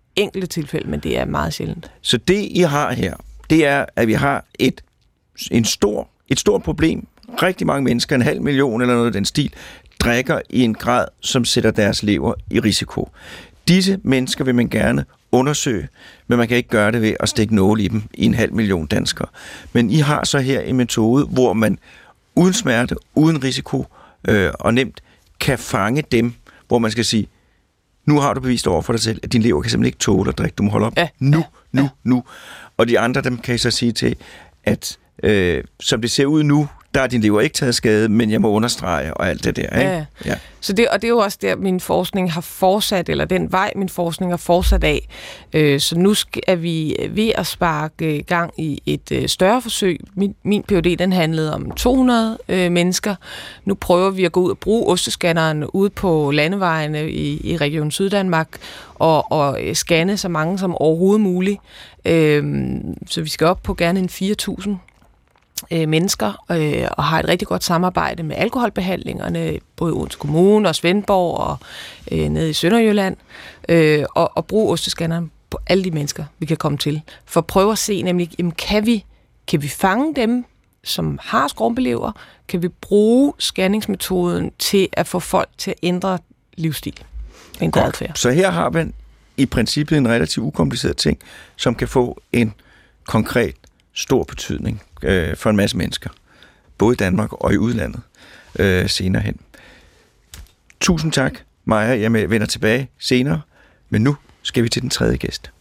enkelte tilfælde, men det er meget sjældent. Så det, I har her, det er, at vi har et, en stor, et stort problem. Rigtig mange mennesker, en halv million eller noget af den stil, drikker i en grad, som sætter deres lever i risiko. Disse mennesker vil man gerne undersøge, men man kan ikke gøre det ved at stikke nåle i dem i en halv million danskere. Men I har så her en metode, hvor man uden smerte, uden risiko øh, og nemt kan fange dem, hvor man skal sige, nu har du bevist over for dig selv, at din lever kan simpelthen ikke tåle at drikke. Du må holde op ja. nu, nu, nu. Og de andre, dem kan I så sige til, at øh, som det ser ud nu, der er din lever ikke taget skade, men jeg må understrege og alt det der. Ikke? Ja. Ja. Så det, og det er jo også der, min forskning har fortsat, eller den vej, min forskning har fortsat af. Øh, så nu er vi ved at sparke gang i et øh, større forsøg. Min, min P H D, den handlede om to hundrede øh, mennesker. Nu prøver vi at gå ud og bruge osteskanneren ude på landevejene i, i Region Syddanmark og, og scanne så mange som overhovedet muligt. Øh, så vi skal op på gerne en fire tusind mennesker, øh, og har et rigtig godt samarbejde med alkoholbehandlingerne, både i Odense Kommune og Svendborg og øh, nede i Sønderjylland, øh, og, og bruge osteskanneren på alle de mennesker, vi kan komme til. For at prøve at se nemlig, jamen, kan, vi, kan vi fange dem, som har skrumpelever? Kan vi bruge scanningsmetoden til at få folk til at ændre livsstil? Ændre adfærd. Så her har man i princippet en relativt ukompliceret ting, som kan få en konkret stor betydning øh, for en masse mennesker, både i Danmark og i udlandet øh, senere hen. Tusind tak, Maja. Jeg vender tilbage senere, men nu skal vi til den tredje gæst.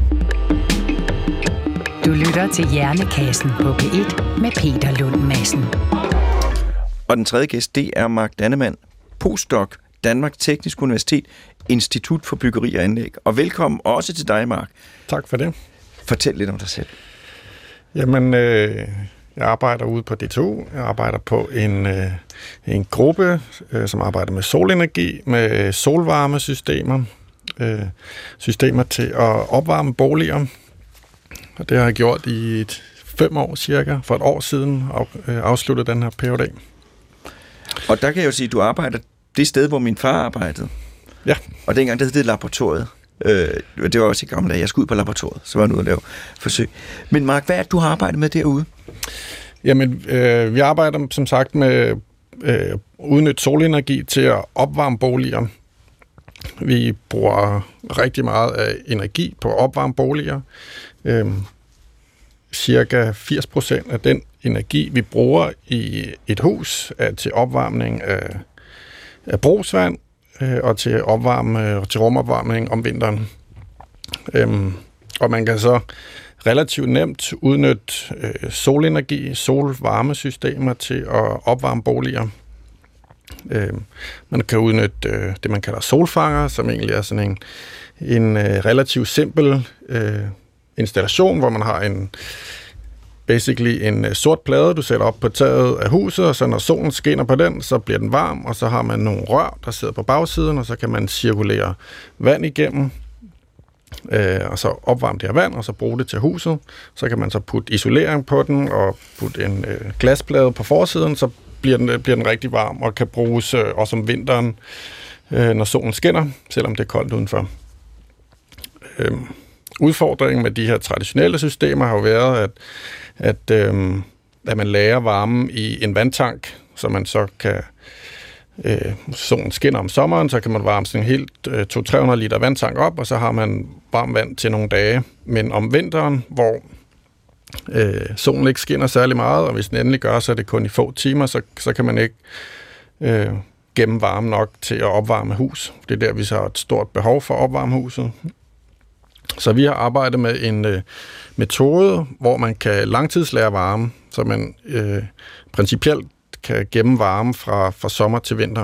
Du lytter til Hjernekassen på P et med Peter Lund Madsen. Og den tredje gæst, det er Mark Dannemann, postdoc, Danmarks Tekniske Universitet, Institut for Byggeri og Anlæg. Og velkommen også til dig, Mark. Tak for det. Fortæl lidt om dig selv. Jamen, øh, jeg arbejder ude på D T U. Jeg arbejder på en, øh, en gruppe, øh, som arbejder med solenergi, med solvarmesystemer, øh, systemer til at opvarme boliger. Og det har jeg gjort i et, fem år cirka, for et år siden, og øh, afsluttede den her P H D. Og der kan jeg jo sige, at du arbejder det sted, hvor min far arbejdede. Ja. Og dengang, der hed det laboratoriet. Øh, det var også i gamle dage. Jeg skulle ud på laboratoriet, så var jeg ude at lave forsøg. Men Mark, hvad er det, du har arbejdet med derude? Jamen, øh, vi arbejder som sagt med øh, udnytte solenergi til at opvarme boliger. Vi bruger rigtig meget af energi på at opvarme boliger. Øh, cirka firs procent af den energi, vi bruger i et hus, er til opvarmning af, af brugsvand, og til opvarme, til rumopvarmning om vinteren. Øhm, og man kan så relativt nemt udnytte øh, solenergi, solvarmesystemer til at opvarme boliger. Øhm, man kan udnytte øh, det, man kalder solfanger, som egentlig er sådan en, en øh, relativt simpel øh, installation, hvor man har en basically en sort plade, du sætter op på taget af huset, og så når solen skinner på den, så bliver den varm, og så har man nogle rør, der sidder på bagsiden, og så kan man cirkulere vand igennem, øh, og så opvarme det her vand, og så bruge det til huset. Så kan man så putte isolering på den, og putte en øh, glasplade på forsiden, så bliver den, bliver den rigtig varm, og kan bruges øh, også om vinteren, øh, når solen skinner, selvom det er koldt udenfor. Øh, Udfordringen med de her traditionelle systemer har jo været, at, at, øhm, at man lagrer varme i en vandtank, så man så kan, øh, solen skinner om sommeren, så kan man varme sådan en helt øh, to til tre hundrede liter vandtank op, og så har man varmt vand til nogle dage. Men om vinteren, hvor øh, solen ikke skinner særlig meget, og hvis den endelig gør, så er det kun i få timer, så, så kan man ikke øh, gemme varme nok til at opvarme hus. Det er der, vi så har et stort behov for at opvarme huset. Så vi har arbejdet med en øh, metode, hvor man kan langtidslagre varme, så man øh, principielt kan gemme varme fra, fra sommer til vinter.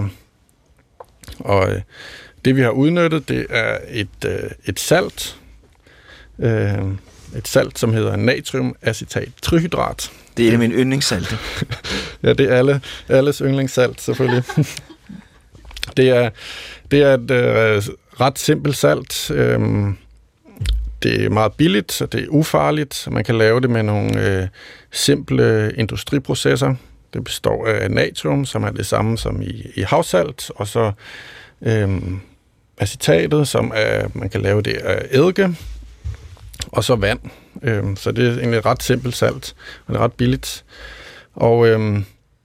Og øh, det vi har udnyttet, det er et, øh, et salt, øh, et salt, som hedder natriumacetat trihydrat. Det er min yndlingssalte. Ja, det er alle, alles yndlingssalt, selvfølgelig. det, er, det er et øh, ret simpelt salt. Øh, Det er meget billigt, og det er ufarligt. Man kan lave det med nogle øh, simple industriprocesser. Det består af natrium, som er det samme som i, i havsalt, og så øh, acetatet, som er, man kan lave det af eddike, og så vand. Øhm, så det er egentlig ret simpelt salt, og det er ret billigt. Og øhm,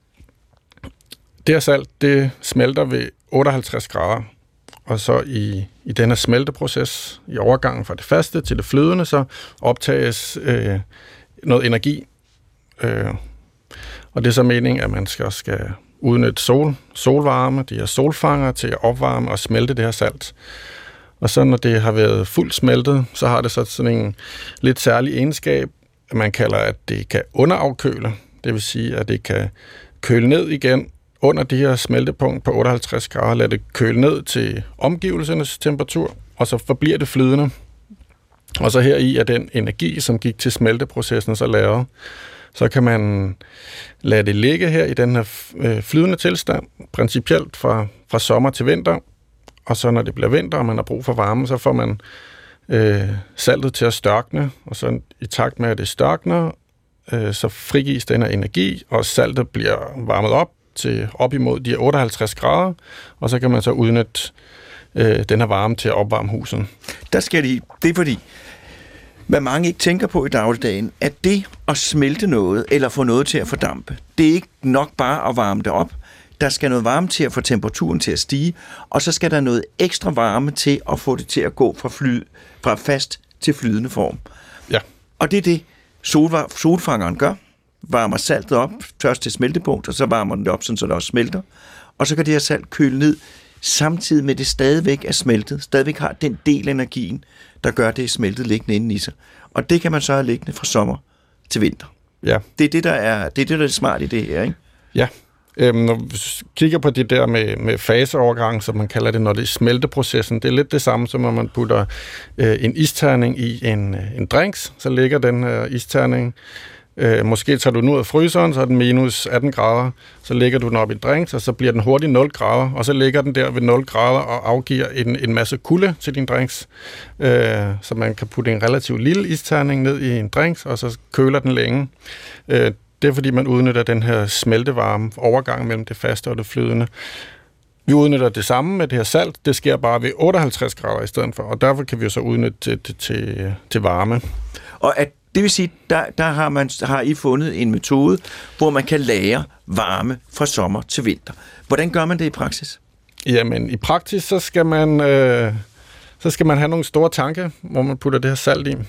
det her salt, det smelter ved otteoghalvtreds grader. Og så i, i denne smelteproces, i overgangen fra det faste til det flydende, så optages øh, noget energi. Øh, og det er så meningen, at man skal, skal udnytte sol, solvarme, de her solfanger, til at opvarme og smelte det her salt. Og så når det har været fuldt smeltet, så har det så sådan en lidt særlig egenskab, at man kalder, at det kan underafkøle. Det vil sige, at det kan køle ned igen under det her smeltepunkt på otteoghalvtreds grader, lade det køle ned til omgivelsernes temperatur, og så forbliver det flydende. Og så her i er den energi, som gik til smelteprocessen, så lavet. Så kan man lade det ligge her i den her flydende tilstand, principielt fra, fra sommer til vinter. Og så når det bliver vinter, og man har brug for varme, så får man øh, saltet til at størkne. Og så i takt med, at det størkner, øh, så frigives den her energi, og saltet bliver varmet op til op imod de otteoghalvtreds grader. Og så kan man så udnytte øh, den her varme til at opvarme huset. Der skal de, det er fordi, hvad mange ikke tænker på i dagligdagen, at det at smelte noget, eller få noget til at fordampe, det er ikke nok bare at varme det op. Der skal noget varme til at få temperaturen til at stige, og så skal der noget ekstra varme til at få det til at gå fra, fly, fra fast til flydende form. Ja. Og det er det, sol, solfangeren gør. Varmer saltet op, først til smeltepunkt, og så varmer den det op, så det også smelter. Og så kan det her salt køle ned, samtidig med det stadigvæk er smeltet, stadigvæk har den del af energien, der gør det smeltet liggende inde i sig. Og det kan man så have liggende fra sommer til vinter. Ja. Det er det, der er, det er, det, der er smart i det her, ikke? Ja. Øhm, når vi kigger på det der med, med faseovergang, som man kalder det, når det er smelteprocessen, det er lidt det samme, som når man putter øh, en isterning i en, en drinks, så ligger den her isterning. Øh, måske tager du den ud af fryseren, så er den minus atten grader, så lægger du den op i drinks, og så bliver den hurtigt nul grader, og så ligger den der ved nul grader og afgiver en, en masse kulde til din drinks. Øh, så man kan putte en relativt lille isterning ned i en drinks, og så køler den længe. Øh, det er fordi, man udnytter den her smeltevarme overgang mellem det faste og det flydende. Vi udnytter det samme med det her salt, det sker bare ved otteoghalvtreds grader i stedet for, og derfor kan vi jo så udnytte det til, til, til varme. Og at det vil sige, der, der har, man, har I fundet en metode, hvor man kan lagre varme fra sommer til vinter. Hvordan gør man det i praksis? Jamen, i praksis, så skal man, øh, så skal man have nogle store tanke, hvor man putter det her salt i.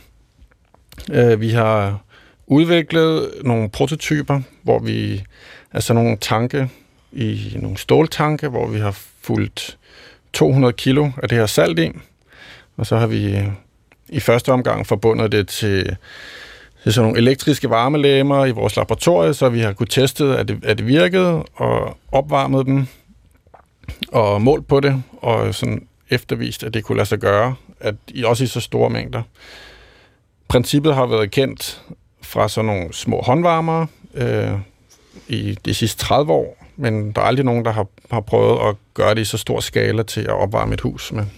Øh, vi har udviklet nogle prototyper, hvor vi, altså nogle tanke i nogle ståltanke, hvor vi har fulgt to hundrede kilo af det her salt i, og så har vi i første omgang forbundet det til, til sådan nogle elektriske varmelægmer i vores laboratorie, så vi har kunnet teste, at det, at det virkede, og opvarmet dem, og målt på det, og sådan eftervist, at det kunne lade sig gøre, at i, også i så store mængder. Princippet har været kendt fra sådan nogle små håndvarmere øh, i de sidste tredive år, men der er aldrig nogen, der har, har prøvet at gøre det i så stor skala til at opvarme et hus med.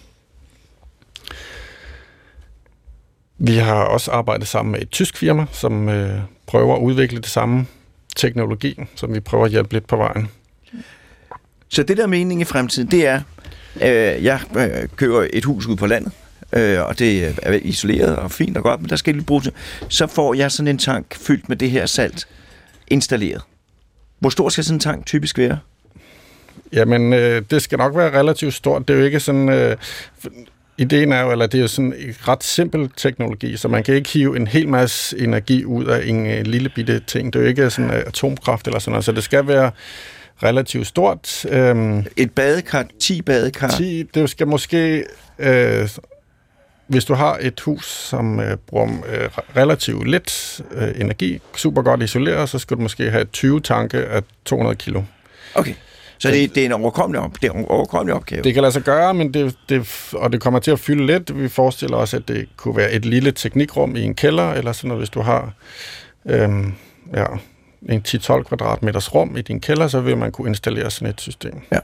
Vi har også arbejdet sammen med et tysk firma, som øh, prøver at udvikle det samme teknologi, som vi prøver at hjælpe lidt på vejen. Så det der mening i fremtiden, det er, øh, jeg øh, køber et hus ude på landet, øh, og det er isoleret og fint og godt, men der skal lidt bruges. Så får jeg sådan en tank fyldt med det her salt installeret. Hvor stor skal sådan en tank typisk være? Jamen, øh, det skal nok være relativt stort. Det er jo ikke sådan... Øh, ideen er jo, eller det er jo sådan en ret simpel teknologi, så man kan ikke hive en hel masse energi ud af en uh, lille bitte ting. Det er jo ikke sådan uh, atomkraft eller sådan noget, så det skal være relativt stort. Um, Et badekar, ti badekar? ti, det skal måske... Uh, hvis du har et hus, som uh, bruger uh, relativt lidt uh, energi, super godt isoleret, så skal du måske have tyve tanke af to hundrede kilo. Okay. Så det, det er en overkommelig, op, det er en overkommelig opgave. Det kan lade sig gøre, men det, det, og det kommer til at fylde lidt. Vi forestiller os, at det kunne være et lille teknikrum i en kælder, eller sådan noget, hvis du har øhm, ja, en ti til tolv kvadratmeters rum i din kælder, så vil man kunne installere sådan et system. Ja.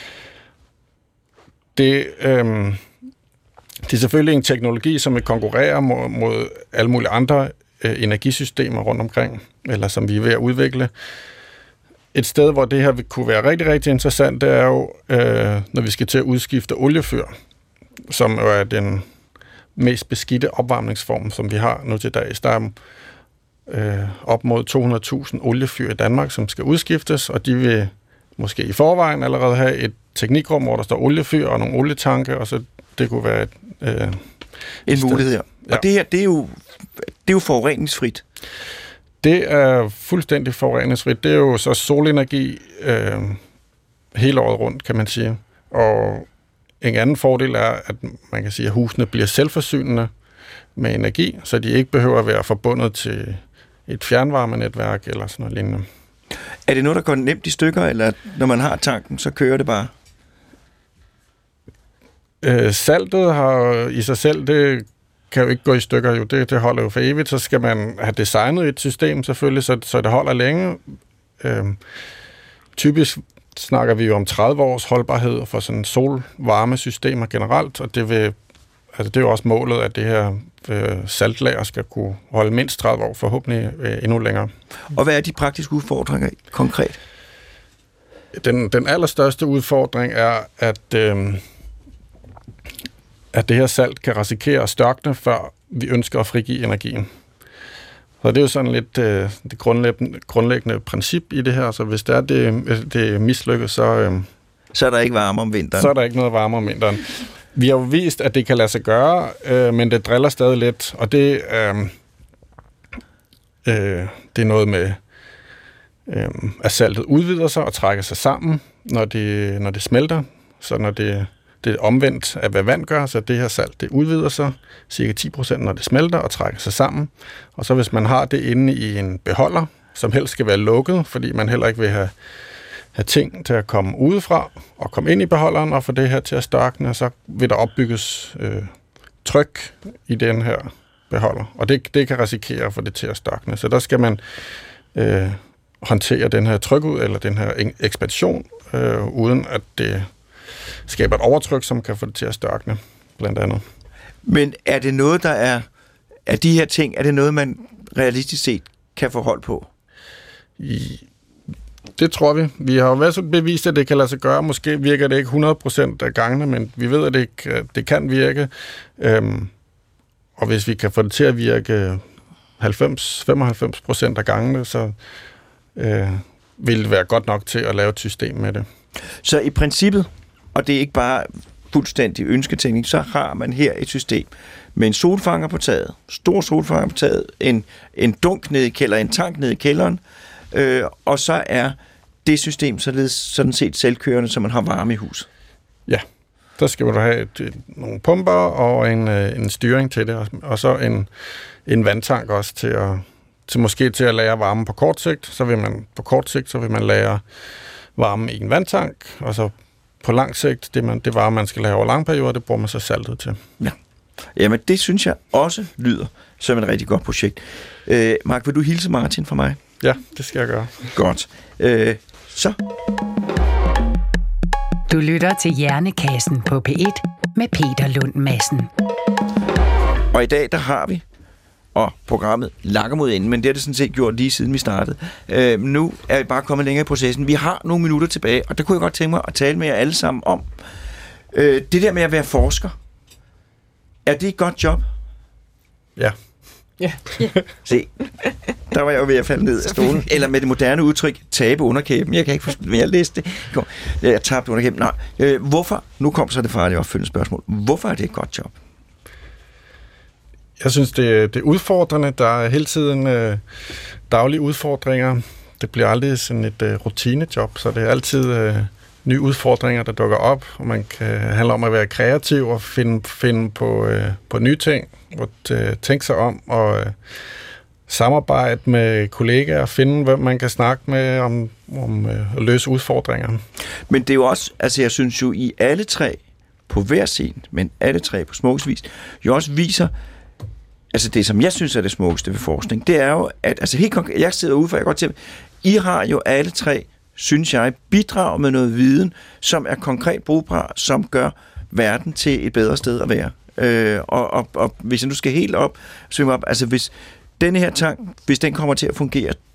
Det, øhm, det er selvfølgelig en teknologi, som vil konkurrere mod, mod alle mulige andre øh, energisystemer rundt omkring, eller som vi er ved at udvikle. Et sted, hvor det her kunne være rigtig, rigtig interessant, det er jo, øh, når vi skal til at udskifte oliefyr. som jo er den mest beskidte opvarmningsform, som vi har nu til dags. Der er øh, op mod to hundrede tusind oliefyr i Danmark, som skal udskiftes, og de vil måske i forvejen allerede have et teknikrum, hvor der står oliefyr og nogle olietanke, og så det kunne være et, øh, en mulighed. Ja. Ja. Og det her, det er jo, det er jo forureningsfrit. Det er fuldstændig forureningsfrit. Det er jo så solenergi øh, hele året rundt, kan man sige. Og en anden fordel er, at man kan sige, at husene bliver selvforsynende med energi, så de ikke behøver at være forbundet til et fjernvarmenetværk eller sådan noget lignende. Er det noget, der går nemt i stykker, eller når man har tanken, så kører det bare? Øh, saltet har i sig selv, det kan jo ikke gå i stykker, jo. Det, det holder jo for evigt. Så skal man have designet et system selvfølgelig, så, så det holder længe. Øh, typisk snakker vi jo om tredive års holdbarhed for sådan solvarmesystemer generelt, og det, vil, altså det er jo også målet, at det her øh, saltlager skal kunne holde mindst tredive år, forhåbentlig øh, endnu længere. Og hvad er de praktiske udfordringer konkret? Den, den allerstørste udfordring er, at, øh, at det her salt kan risikere at størkne, før vi ønsker at frigive energien. Så det er jo sådan lidt øh, det grundlæggende, grundlæggende princip i det her, så hvis det er det, det mislykkes, så, øh, så er der ikke varme om vinteren. Så er der ikke noget varme om vinteren. Vi har jo vist, at det kan lade sig gøre, øh, men det driller stadig lidt, og det, øh, øh, det er noget med, øh, at saltet udvider sig og trækker sig sammen, når det, når det smelter. Så når det, det er omvendt af, hvad vand gør, så det her salt, det udvider sig cirka ti procent, når det smelter og trækker sig sammen. Og så hvis man har det inde i en beholder, som helst skal være lukket, fordi man heller ikke vil have have ting til at komme udefra og komme ind i beholderen og få det her til at størkne, så vil der opbygges øh, tryk i den her beholder. Og det, det kan risikere at få det til at størkne. Så der skal man øh, håndtere den her tryk ud, eller den her ekspansion, øh, uden at det skaber et overtryk, som kan få det til at størkne, blandt andet. Men er det noget, der er, er de her ting, er det noget, man realistisk set kan få hold på? I Det tror vi. Vi har jo været bevist, at det kan lade sig gøre. Måske virker det ikke hundrede procent af gangene, men vi ved, at det, det kan virke. Øhm, og hvis vi kan få det til at virke halvfems til femoghalvfems procent af gangene, så øh, vil det være godt nok til at lave et system med det. Så i princippet, og det er ikke bare fuldstændig ønsketænkning, så har man her et system med en solfanger på taget, stor solfanger på taget, en, en dunk nede i kælderen, en tank nede i kælderen, Øh, og så er det system således sådan set selvkørende, så man har varme i hus. Ja, så skal du have et, et, nogle pumper og en, en styring til det, og, og så en, en vandtank også til at til måske til at lagre varme på kort sigt. Så vil man på kort sigt så vil man lagre varme i en vandtank, og så på lang sigt det man det varme man skal lagre over lang periode, det bruger man så saltet til. Ja. Jamen det synes jeg også lyder som et rigtig godt projekt. Øh, Mark, vil du hilse Martin fra mig? Ja, det skal jeg gøre. Godt. Øh, så. Du lytter til Hjernekassen på P et med Peter Lund Madsen. Og i dag, der har vi, og programmet lakker mod enden, men det har det sådan set gjort lige siden vi startede. Øh, nu er vi bare kommet længere i processen. Vi har nogle minutter tilbage, og der kunne jeg godt tænke mig at tale med jer alle sammen om øh, det der med at være forsker. Er det et godt job? Ja. Ja. Se, der var jeg jo ved at falde ned af stolen. Eller med det moderne udtryk, tabe underkæben. Jeg kan ikke forstå, men jeg læste det. Jeg tabte underkæben. Nej, øh, hvorfor? Nu kom så det farlige opfølgende spørgsmål. Hvorfor er det et godt job? Jeg synes, det, det er udfordrende. Der er hele tiden øh, daglige udfordringer. Det bliver aldrig sådan et øh, rutinejob, så det er altid øh, nye udfordringer, der dukker op. Og man kan handle om at være kreativ og finde, finde på, øh, på nye ting, og øh, tænke sig om og øh, samarbejde med kollegaer og finde, hvem man kan snakke med om, om øh, at løse udfordringer. Men det er jo også, altså jeg synes jo, I alle tre på hver scene, men alle tre på smukkest vis, jo også viser, altså det, som jeg synes er det smukkeste ved forskning, det er jo, at altså helt konkret, jeg sidder ude for, jeg godt til, I har jo alle tre, synes jeg, bidrager med noget viden, som er konkret brugbar, som gør verden til et bedre sted at være. Øh, og, og, og hvis jeg nu skal helt op, så op, altså hvis denne her tank, hvis den kommer til at fungere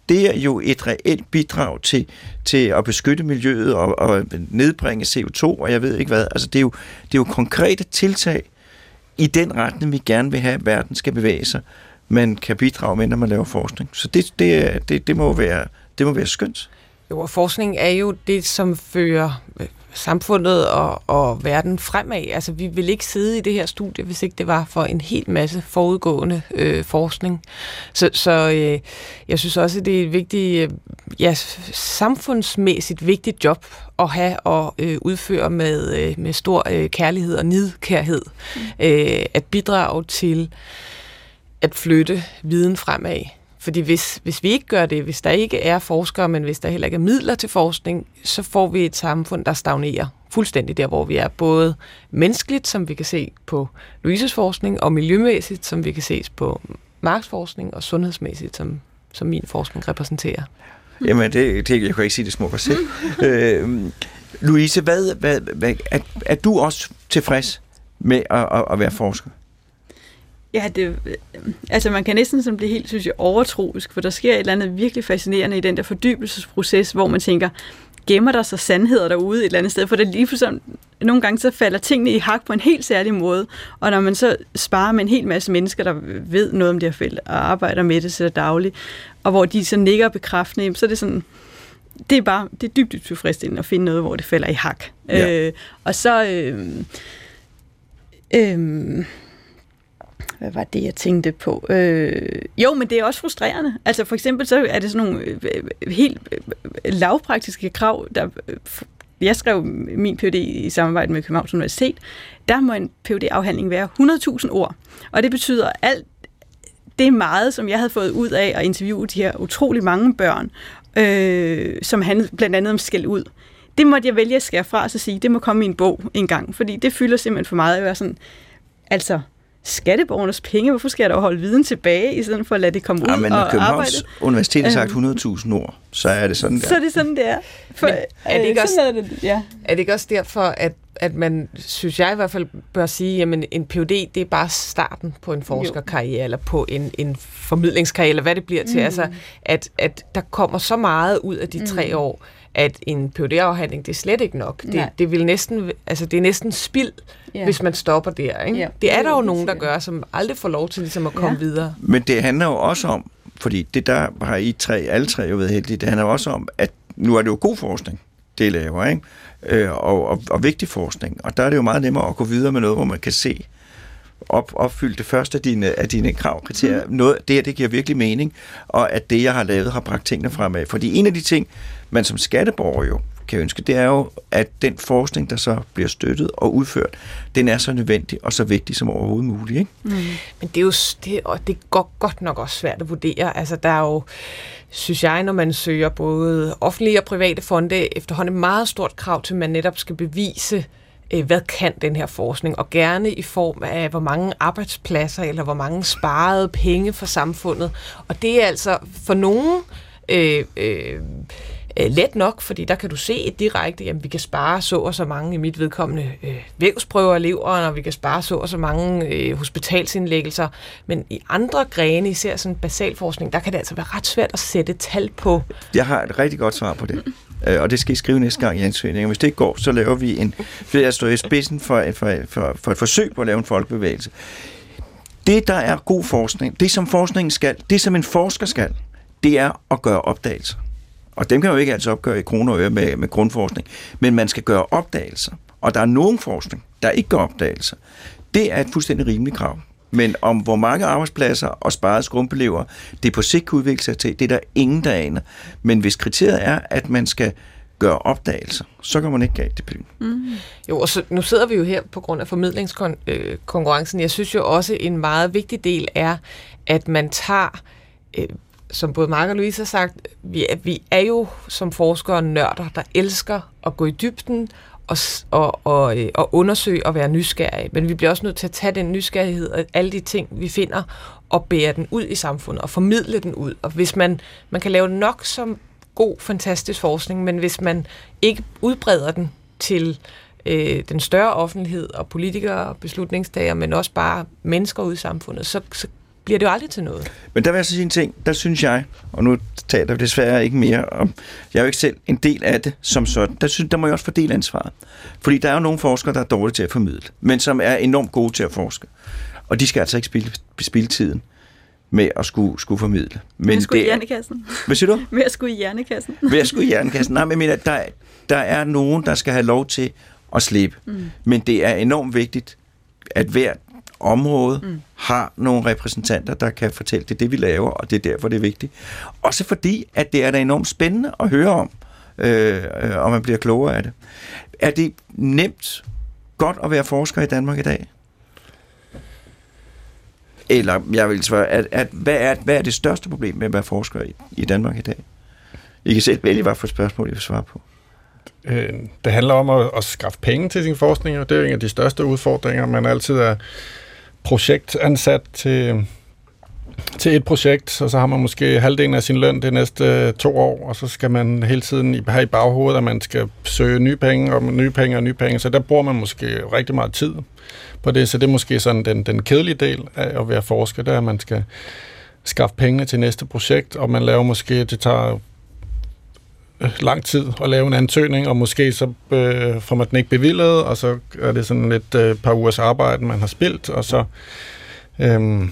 det er jo et reelt bidrag til, til at beskytte miljøet og, og nedbringe C O to, og jeg ved ikke hvad. Altså, det er jo, det er jo konkrete tiltag i den retning, vi gerne vil have, at verden skal bevæge sig, man kan bidrage med, når man laver forskning. Så det, det, det, det, må, være, det må være skønt. Jo, og forskning er jo det, som fører samfundet og, og verden fremad. Altså, vi vil ikke sidde i det her studie, hvis ikke det var for en hel masse forudgående øh, forskning. Så, så øh, jeg synes også, det er et vigtigt, ja, samfundsmæssigt vigtigt job at have og øh, udføre med, øh, med stor øh, kærlighed og nidkærhed. Mm. Øh, at bidrage til at flytte viden fremad. Fordi hvis, hvis vi ikke gør det, hvis der ikke er forskere, men hvis der heller ikke er midler til forskning, så får vi et samfund, der stagnerer fuldstændig der, hvor vi er. Både menneskeligt, som vi kan se på Louises forskning, og miljømæssigt, som vi kan se på Marks forskning, og sundhedsmæssigt, som, som min forskning repræsenterer. Jamen, det, det jeg kan ikke sige det smukker selv. øh, Louise, hvad, hvad, hvad, er, er du også tilfreds med at, at, at være forsker? Ja, det, altså man kan næsten sådan blive helt, synes jeg, overtroisk, for der sker et eller andet virkelig fascinerende i den der fordybelsesproces, hvor man tænker, gemmer der så sandheder derude et eller andet sted, for det lige for sådan, nogle gange så falder tingene i hak på en helt særlig måde, og når man så sparer med en hel masse mennesker, der ved noget om det her felt, og arbejder med det så dagligt, og hvor de så nikker bekræftende, så er det sådan, det er bare, det er dybt, dybt tilfredsstillende at finde noget, hvor det falder i hak. Ja. Øh, og så, øh, øh, hvad var det, jeg tænkte på? Øh, jo, men det er også frustrerende. Altså for eksempel så er det sådan nogle øh, helt øh, lavpraktiske krav, der... Øh, jeg skrev min Ph.D. i samarbejde med Københavns Universitet. Der må en Ph.D.-afhandling være hundrede tusind ord. Og det betyder alt det er meget, som jeg havde fået ud af at interviewe de her utrolig mange børn, øh, som handlede blandt andet om skæld ud. Det måtte jeg vælge at skære fra og så sige, det må komme i en bog en gang, fordi det fylder simpelthen for meget at være sådan, altså skatteborgernes penge, hvorfor skal jeg dog holde viden tilbage, i stedet for at lade det komme ud ja, men og Københavns arbejde? Universitet har sagt hundrede tusind ord, så er det sådan der. Så er det sådan, det er. For, men er det ikke, også, er det, ja. er det ikke også derfor, at, at man, synes jeg i hvert fald, bør sige, jamen en Ph.D., det er bare starten på en forskerkarriere, eller på en, en formidlingskarriere, eller hvad det bliver til. Mm. Altså, at, at der kommer så meget ud af de mm. tre år, at en Ph.D.-afhandling, det er slet ikke nok. Det, det, vil næsten, altså, det er næsten spild, yeah. hvis man stopper der. Ikke? Yeah. Det er der jo nogen, der gør, som aldrig får lov til ligesom at komme yeah. videre. Men det handler jo også om, fordi det der har I tre, alle tre jo været heldige, det handler jo også om, at nu er det jo god forskning, det laver, ikke? Øh, og, og, og vigtig forskning. Og der er det jo meget nemmere at gå videre med noget, hvor man kan se, op, opfylde det første af dine, af dine kravkriterier. Mm. Noget, det her, det giver virkelig mening, og at det, jeg har lavet, har bragt tingene fremad. Fordi en af de ting, man som skatteborger jo kan ønske, det er jo, at den forskning, der så bliver støttet og udført, den er så nødvendig og så vigtig som overhovedet muligt. Ikke? Mm. Men det er jo det, og det er godt, godt nok også svært at vurdere. Altså, der er jo, synes jeg, når man søger både offentlige og private fonde, efterhånden et meget stort krav til, at man netop skal bevise, hvad kan den her forskning, og gerne i form af, hvor mange arbejdspladser, eller hvor mange sparede penge for samfundet. Og det er altså for nogen øh, øh, let nok, fordi der kan du se direkte, jamen vi kan spare så og så mange i mit vedkommende øh, vævsprøver af leveren, og vi kan spare så og så mange øh, hospitalsindlæggelser. Men i andre grene, især sådan basalforskning, der kan det altså være ret svært at sætte tal på. Jeg har et rigtig godt svar på det. Og det skal I skrive næste gang i ansøgningen. Hvis det ikke går, så laver vi en... For jeg står i spidsen for, for, for, for et forsøg på at lave en folkebevægelse. Det, der er god forskning, det som forskningen skal, det som en forsker skal, det er at gøre opdagelser. Og dem kan man jo ikke altid opgøre i kroner og øre med, med grundforskning. Men man skal gøre opdagelser. Og der er nogen forskning, der ikke gør opdagelser. Det er et fuldstændig rimeligt krav. Men om hvor mange arbejdspladser og sparede skrumpelever, det på sigt kan udvikle sig til, det er der ingen, der aner. Men hvis kriteriet er, at man skal gøre opdagelser, så kan man ikke galt det byen. Mm. Jo, og så, nu sidder vi jo her på grund af formidlingskonkurrencen. Jeg synes jo også, en meget vigtig del er, at man tager, øh, som både Mark og Louise har sagt, vi er, vi er jo som forskere nørder, der elsker at gå i dybden, Og, og, og, og undersøge og være nysgerrige. Men vi bliver også nødt til at tage den nysgerrighed og alle de ting, vi finder, og bære den ud i samfundet og formidle den ud. Og hvis man, man kan lave nok som god, fantastisk forskning, men hvis man ikke udbreder den til øh, den større offentlighed og politikere og beslutningstagere, men også bare mennesker ude i samfundet, så, så bliver det jo aldrig til noget. Men der vil jeg så sige en ting, der synes jeg, og nu taler vi desværre ikke mere om, jeg er jo ikke selv en del af det som sådan, der, synes, der må jeg også fordele ansvaret. Fordi der er jo nogle forskere, der er dårlige til at formidle, men som er enormt gode til at forske. Og de skal altså ikke spille, spille tiden med at skulle, skulle formidle. Men med at skulle det, i hjernekassen. Hvad siger du? Med at skulle i hjernekassen. Med at skulle i hjernekassen. Nej, men jeg mener, der, der er nogen, der skal have lov til at slippe. Mm. Men det er enormt vigtigt, at hvert område mm. har nogle repræsentanter, der kan fortælle, det er det, vi laver, og det er derfor, det er vigtigt. Også fordi, at det er da enormt spændende at høre om, øh, og man bliver klogere af det. Er det nemt godt at være forsker i Danmark i dag? Eller, jeg vil svare, at, at, hvad, er, hvad er det største problem med at være forsker i, i Danmark i dag? I kan selv vælge, hvad for et spørgsmål, I vil svare på. Det handler om at, at skaffe penge til sin forskning, og det er en af de største udfordringer. Man altid er projektansat til, til et projekt, og så har man måske halvdelen af sin løn de næste to år, og så skal man hele tiden have i baghovedet, at man skal søge nye penge, og nye penge og nye penge, så der bruger man måske rigtig meget tid på det, så det er måske sådan den, den kedelige del af at være forsker, der at man skal skaffe pengene til næste projekt, og man laver måske, det tager lang tid at lave en ansøgning, og måske så øh, får man den ikke bevilget, og så er det sådan et øh, par ugers arbejde, man har spildt, og så... Øhm,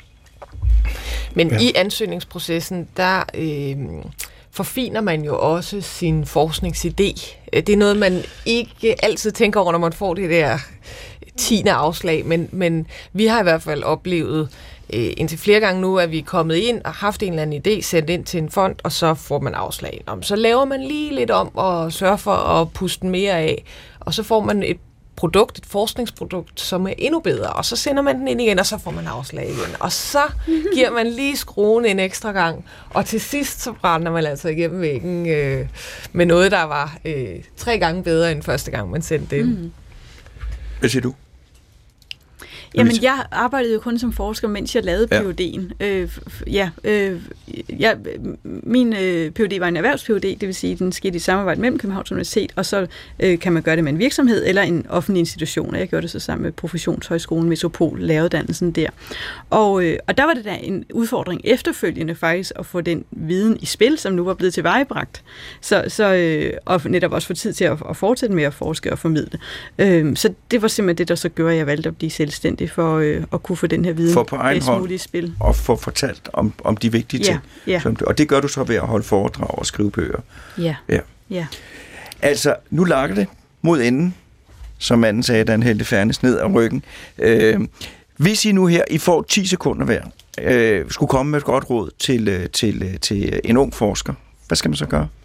Men ja. i ansøgningsprocessen, der øh, forfiner man jo også sin forskningsidé. Det er noget, man ikke altid tænker over, når man får det der tiende afslag, men, men vi har i hvert fald oplevet øh, indtil flere gange nu, at vi er kommet ind og haft en eller anden idé, sendt ind til en fond, og så får man afslag. Om, så laver man lige lidt om og sørger for at puste den mere af, og så får man et produkt, et forskningsprodukt, som er endnu bedre, og så sender man den ind igen, og så får man afslag igen. Og så giver man lige skruen en ekstra gang, og til sidst så brænder man altså igennem væggen øh, med noget, der var øh, tre gange bedre end første gang, man sendte det ind. Mm. Hvad siger du? Jamen, jeg arbejdede jo kun som forsker, mens jeg lavede ja. PhD'en. Øh, ja, øh, jeg, min øh, PhD var en erhvervs-PhD, det vil sige, den skete i samarbejde mellem Københavns Universitet, og så øh, kan man gøre det med en virksomhed eller en offentlig institution, og jeg gjorde det så sammen med Professionshøjskolen Metropol, læreruddannelsen der. Og, øh, og der var det da en udfordring efterfølgende faktisk at få den viden i spil, som nu var blevet tilvejebragt. Så, så, øh, og netop også få tid til at, at fortsætte med at forske og formidle. Øh, så det var simpelthen det, der så gjorde, at jeg valgte at blive selvstændig for øh, at kunne få den her viden for på egen hånd i spil. Og få fortalt om, om de vigtige ting. Ja, ja. Som, og det gør du så ved at holde foredrag og skrive bøger. Ja. ja. ja. Altså, nu lakker det mod enden, som manden sagde, da han hældte Fernis ned af ryggen. Øh, hvis I nu her, I får ti sekunder hver, øh, skulle komme med et godt råd til, til, til en ung forsker, hvad skal man så gøre?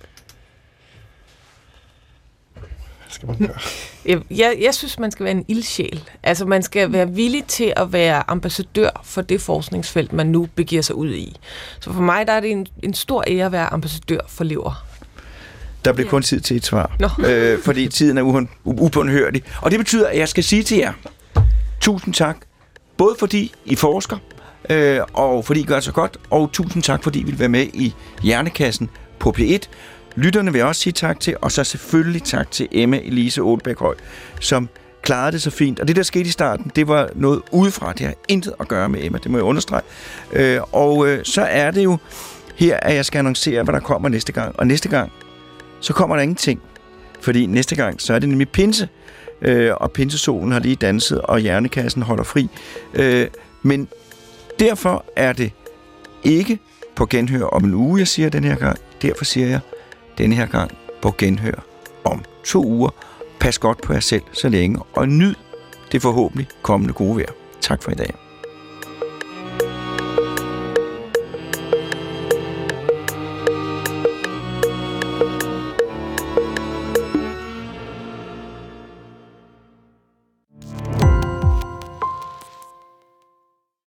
Skal man gøre? Jeg, jeg, jeg synes, man skal være en ildsjæl. Altså, man skal være villig til at være ambassadør for det forskningsfelt, man nu begiver sig ud i. Så for mig der er det en, en stor ære at være ambassadør for lever. Der bliver kun tid til et svar, no. øh, fordi tiden er uhånd, ubåndhørlig. Og det betyder, at jeg skal sige til jer, tusind tak, både fordi I forsker, øh, og fordi I gør det så godt, og tusind tak, fordi I vil være med i Hjernekassen på P et. Lytterne vil jeg også sige tak til, og så selvfølgelig tak til Emma Elise Aalbæk-Høj, som klarede det så fint. Og det, der skete i starten, det var noget udefra. Det har intet at gøre med Emma, det må jeg understrege. Øh, og øh, så er det jo her, at jeg skal annoncere, hvad der kommer næste gang. Og næste gang, så kommer der ingenting. Fordi næste gang, så er det nemlig pinse. Øh, og pinsesolen har lige danset, og Hjernekassen holder fri. Øh, men derfor er det ikke på genhør om en uge, jeg siger den her gang. Derfor siger jeg, denne her gang på genhør om to uger. Pas godt på jer selv så længe, og nyd det forhåbentlig kommende gode vejr. Tak for i dag.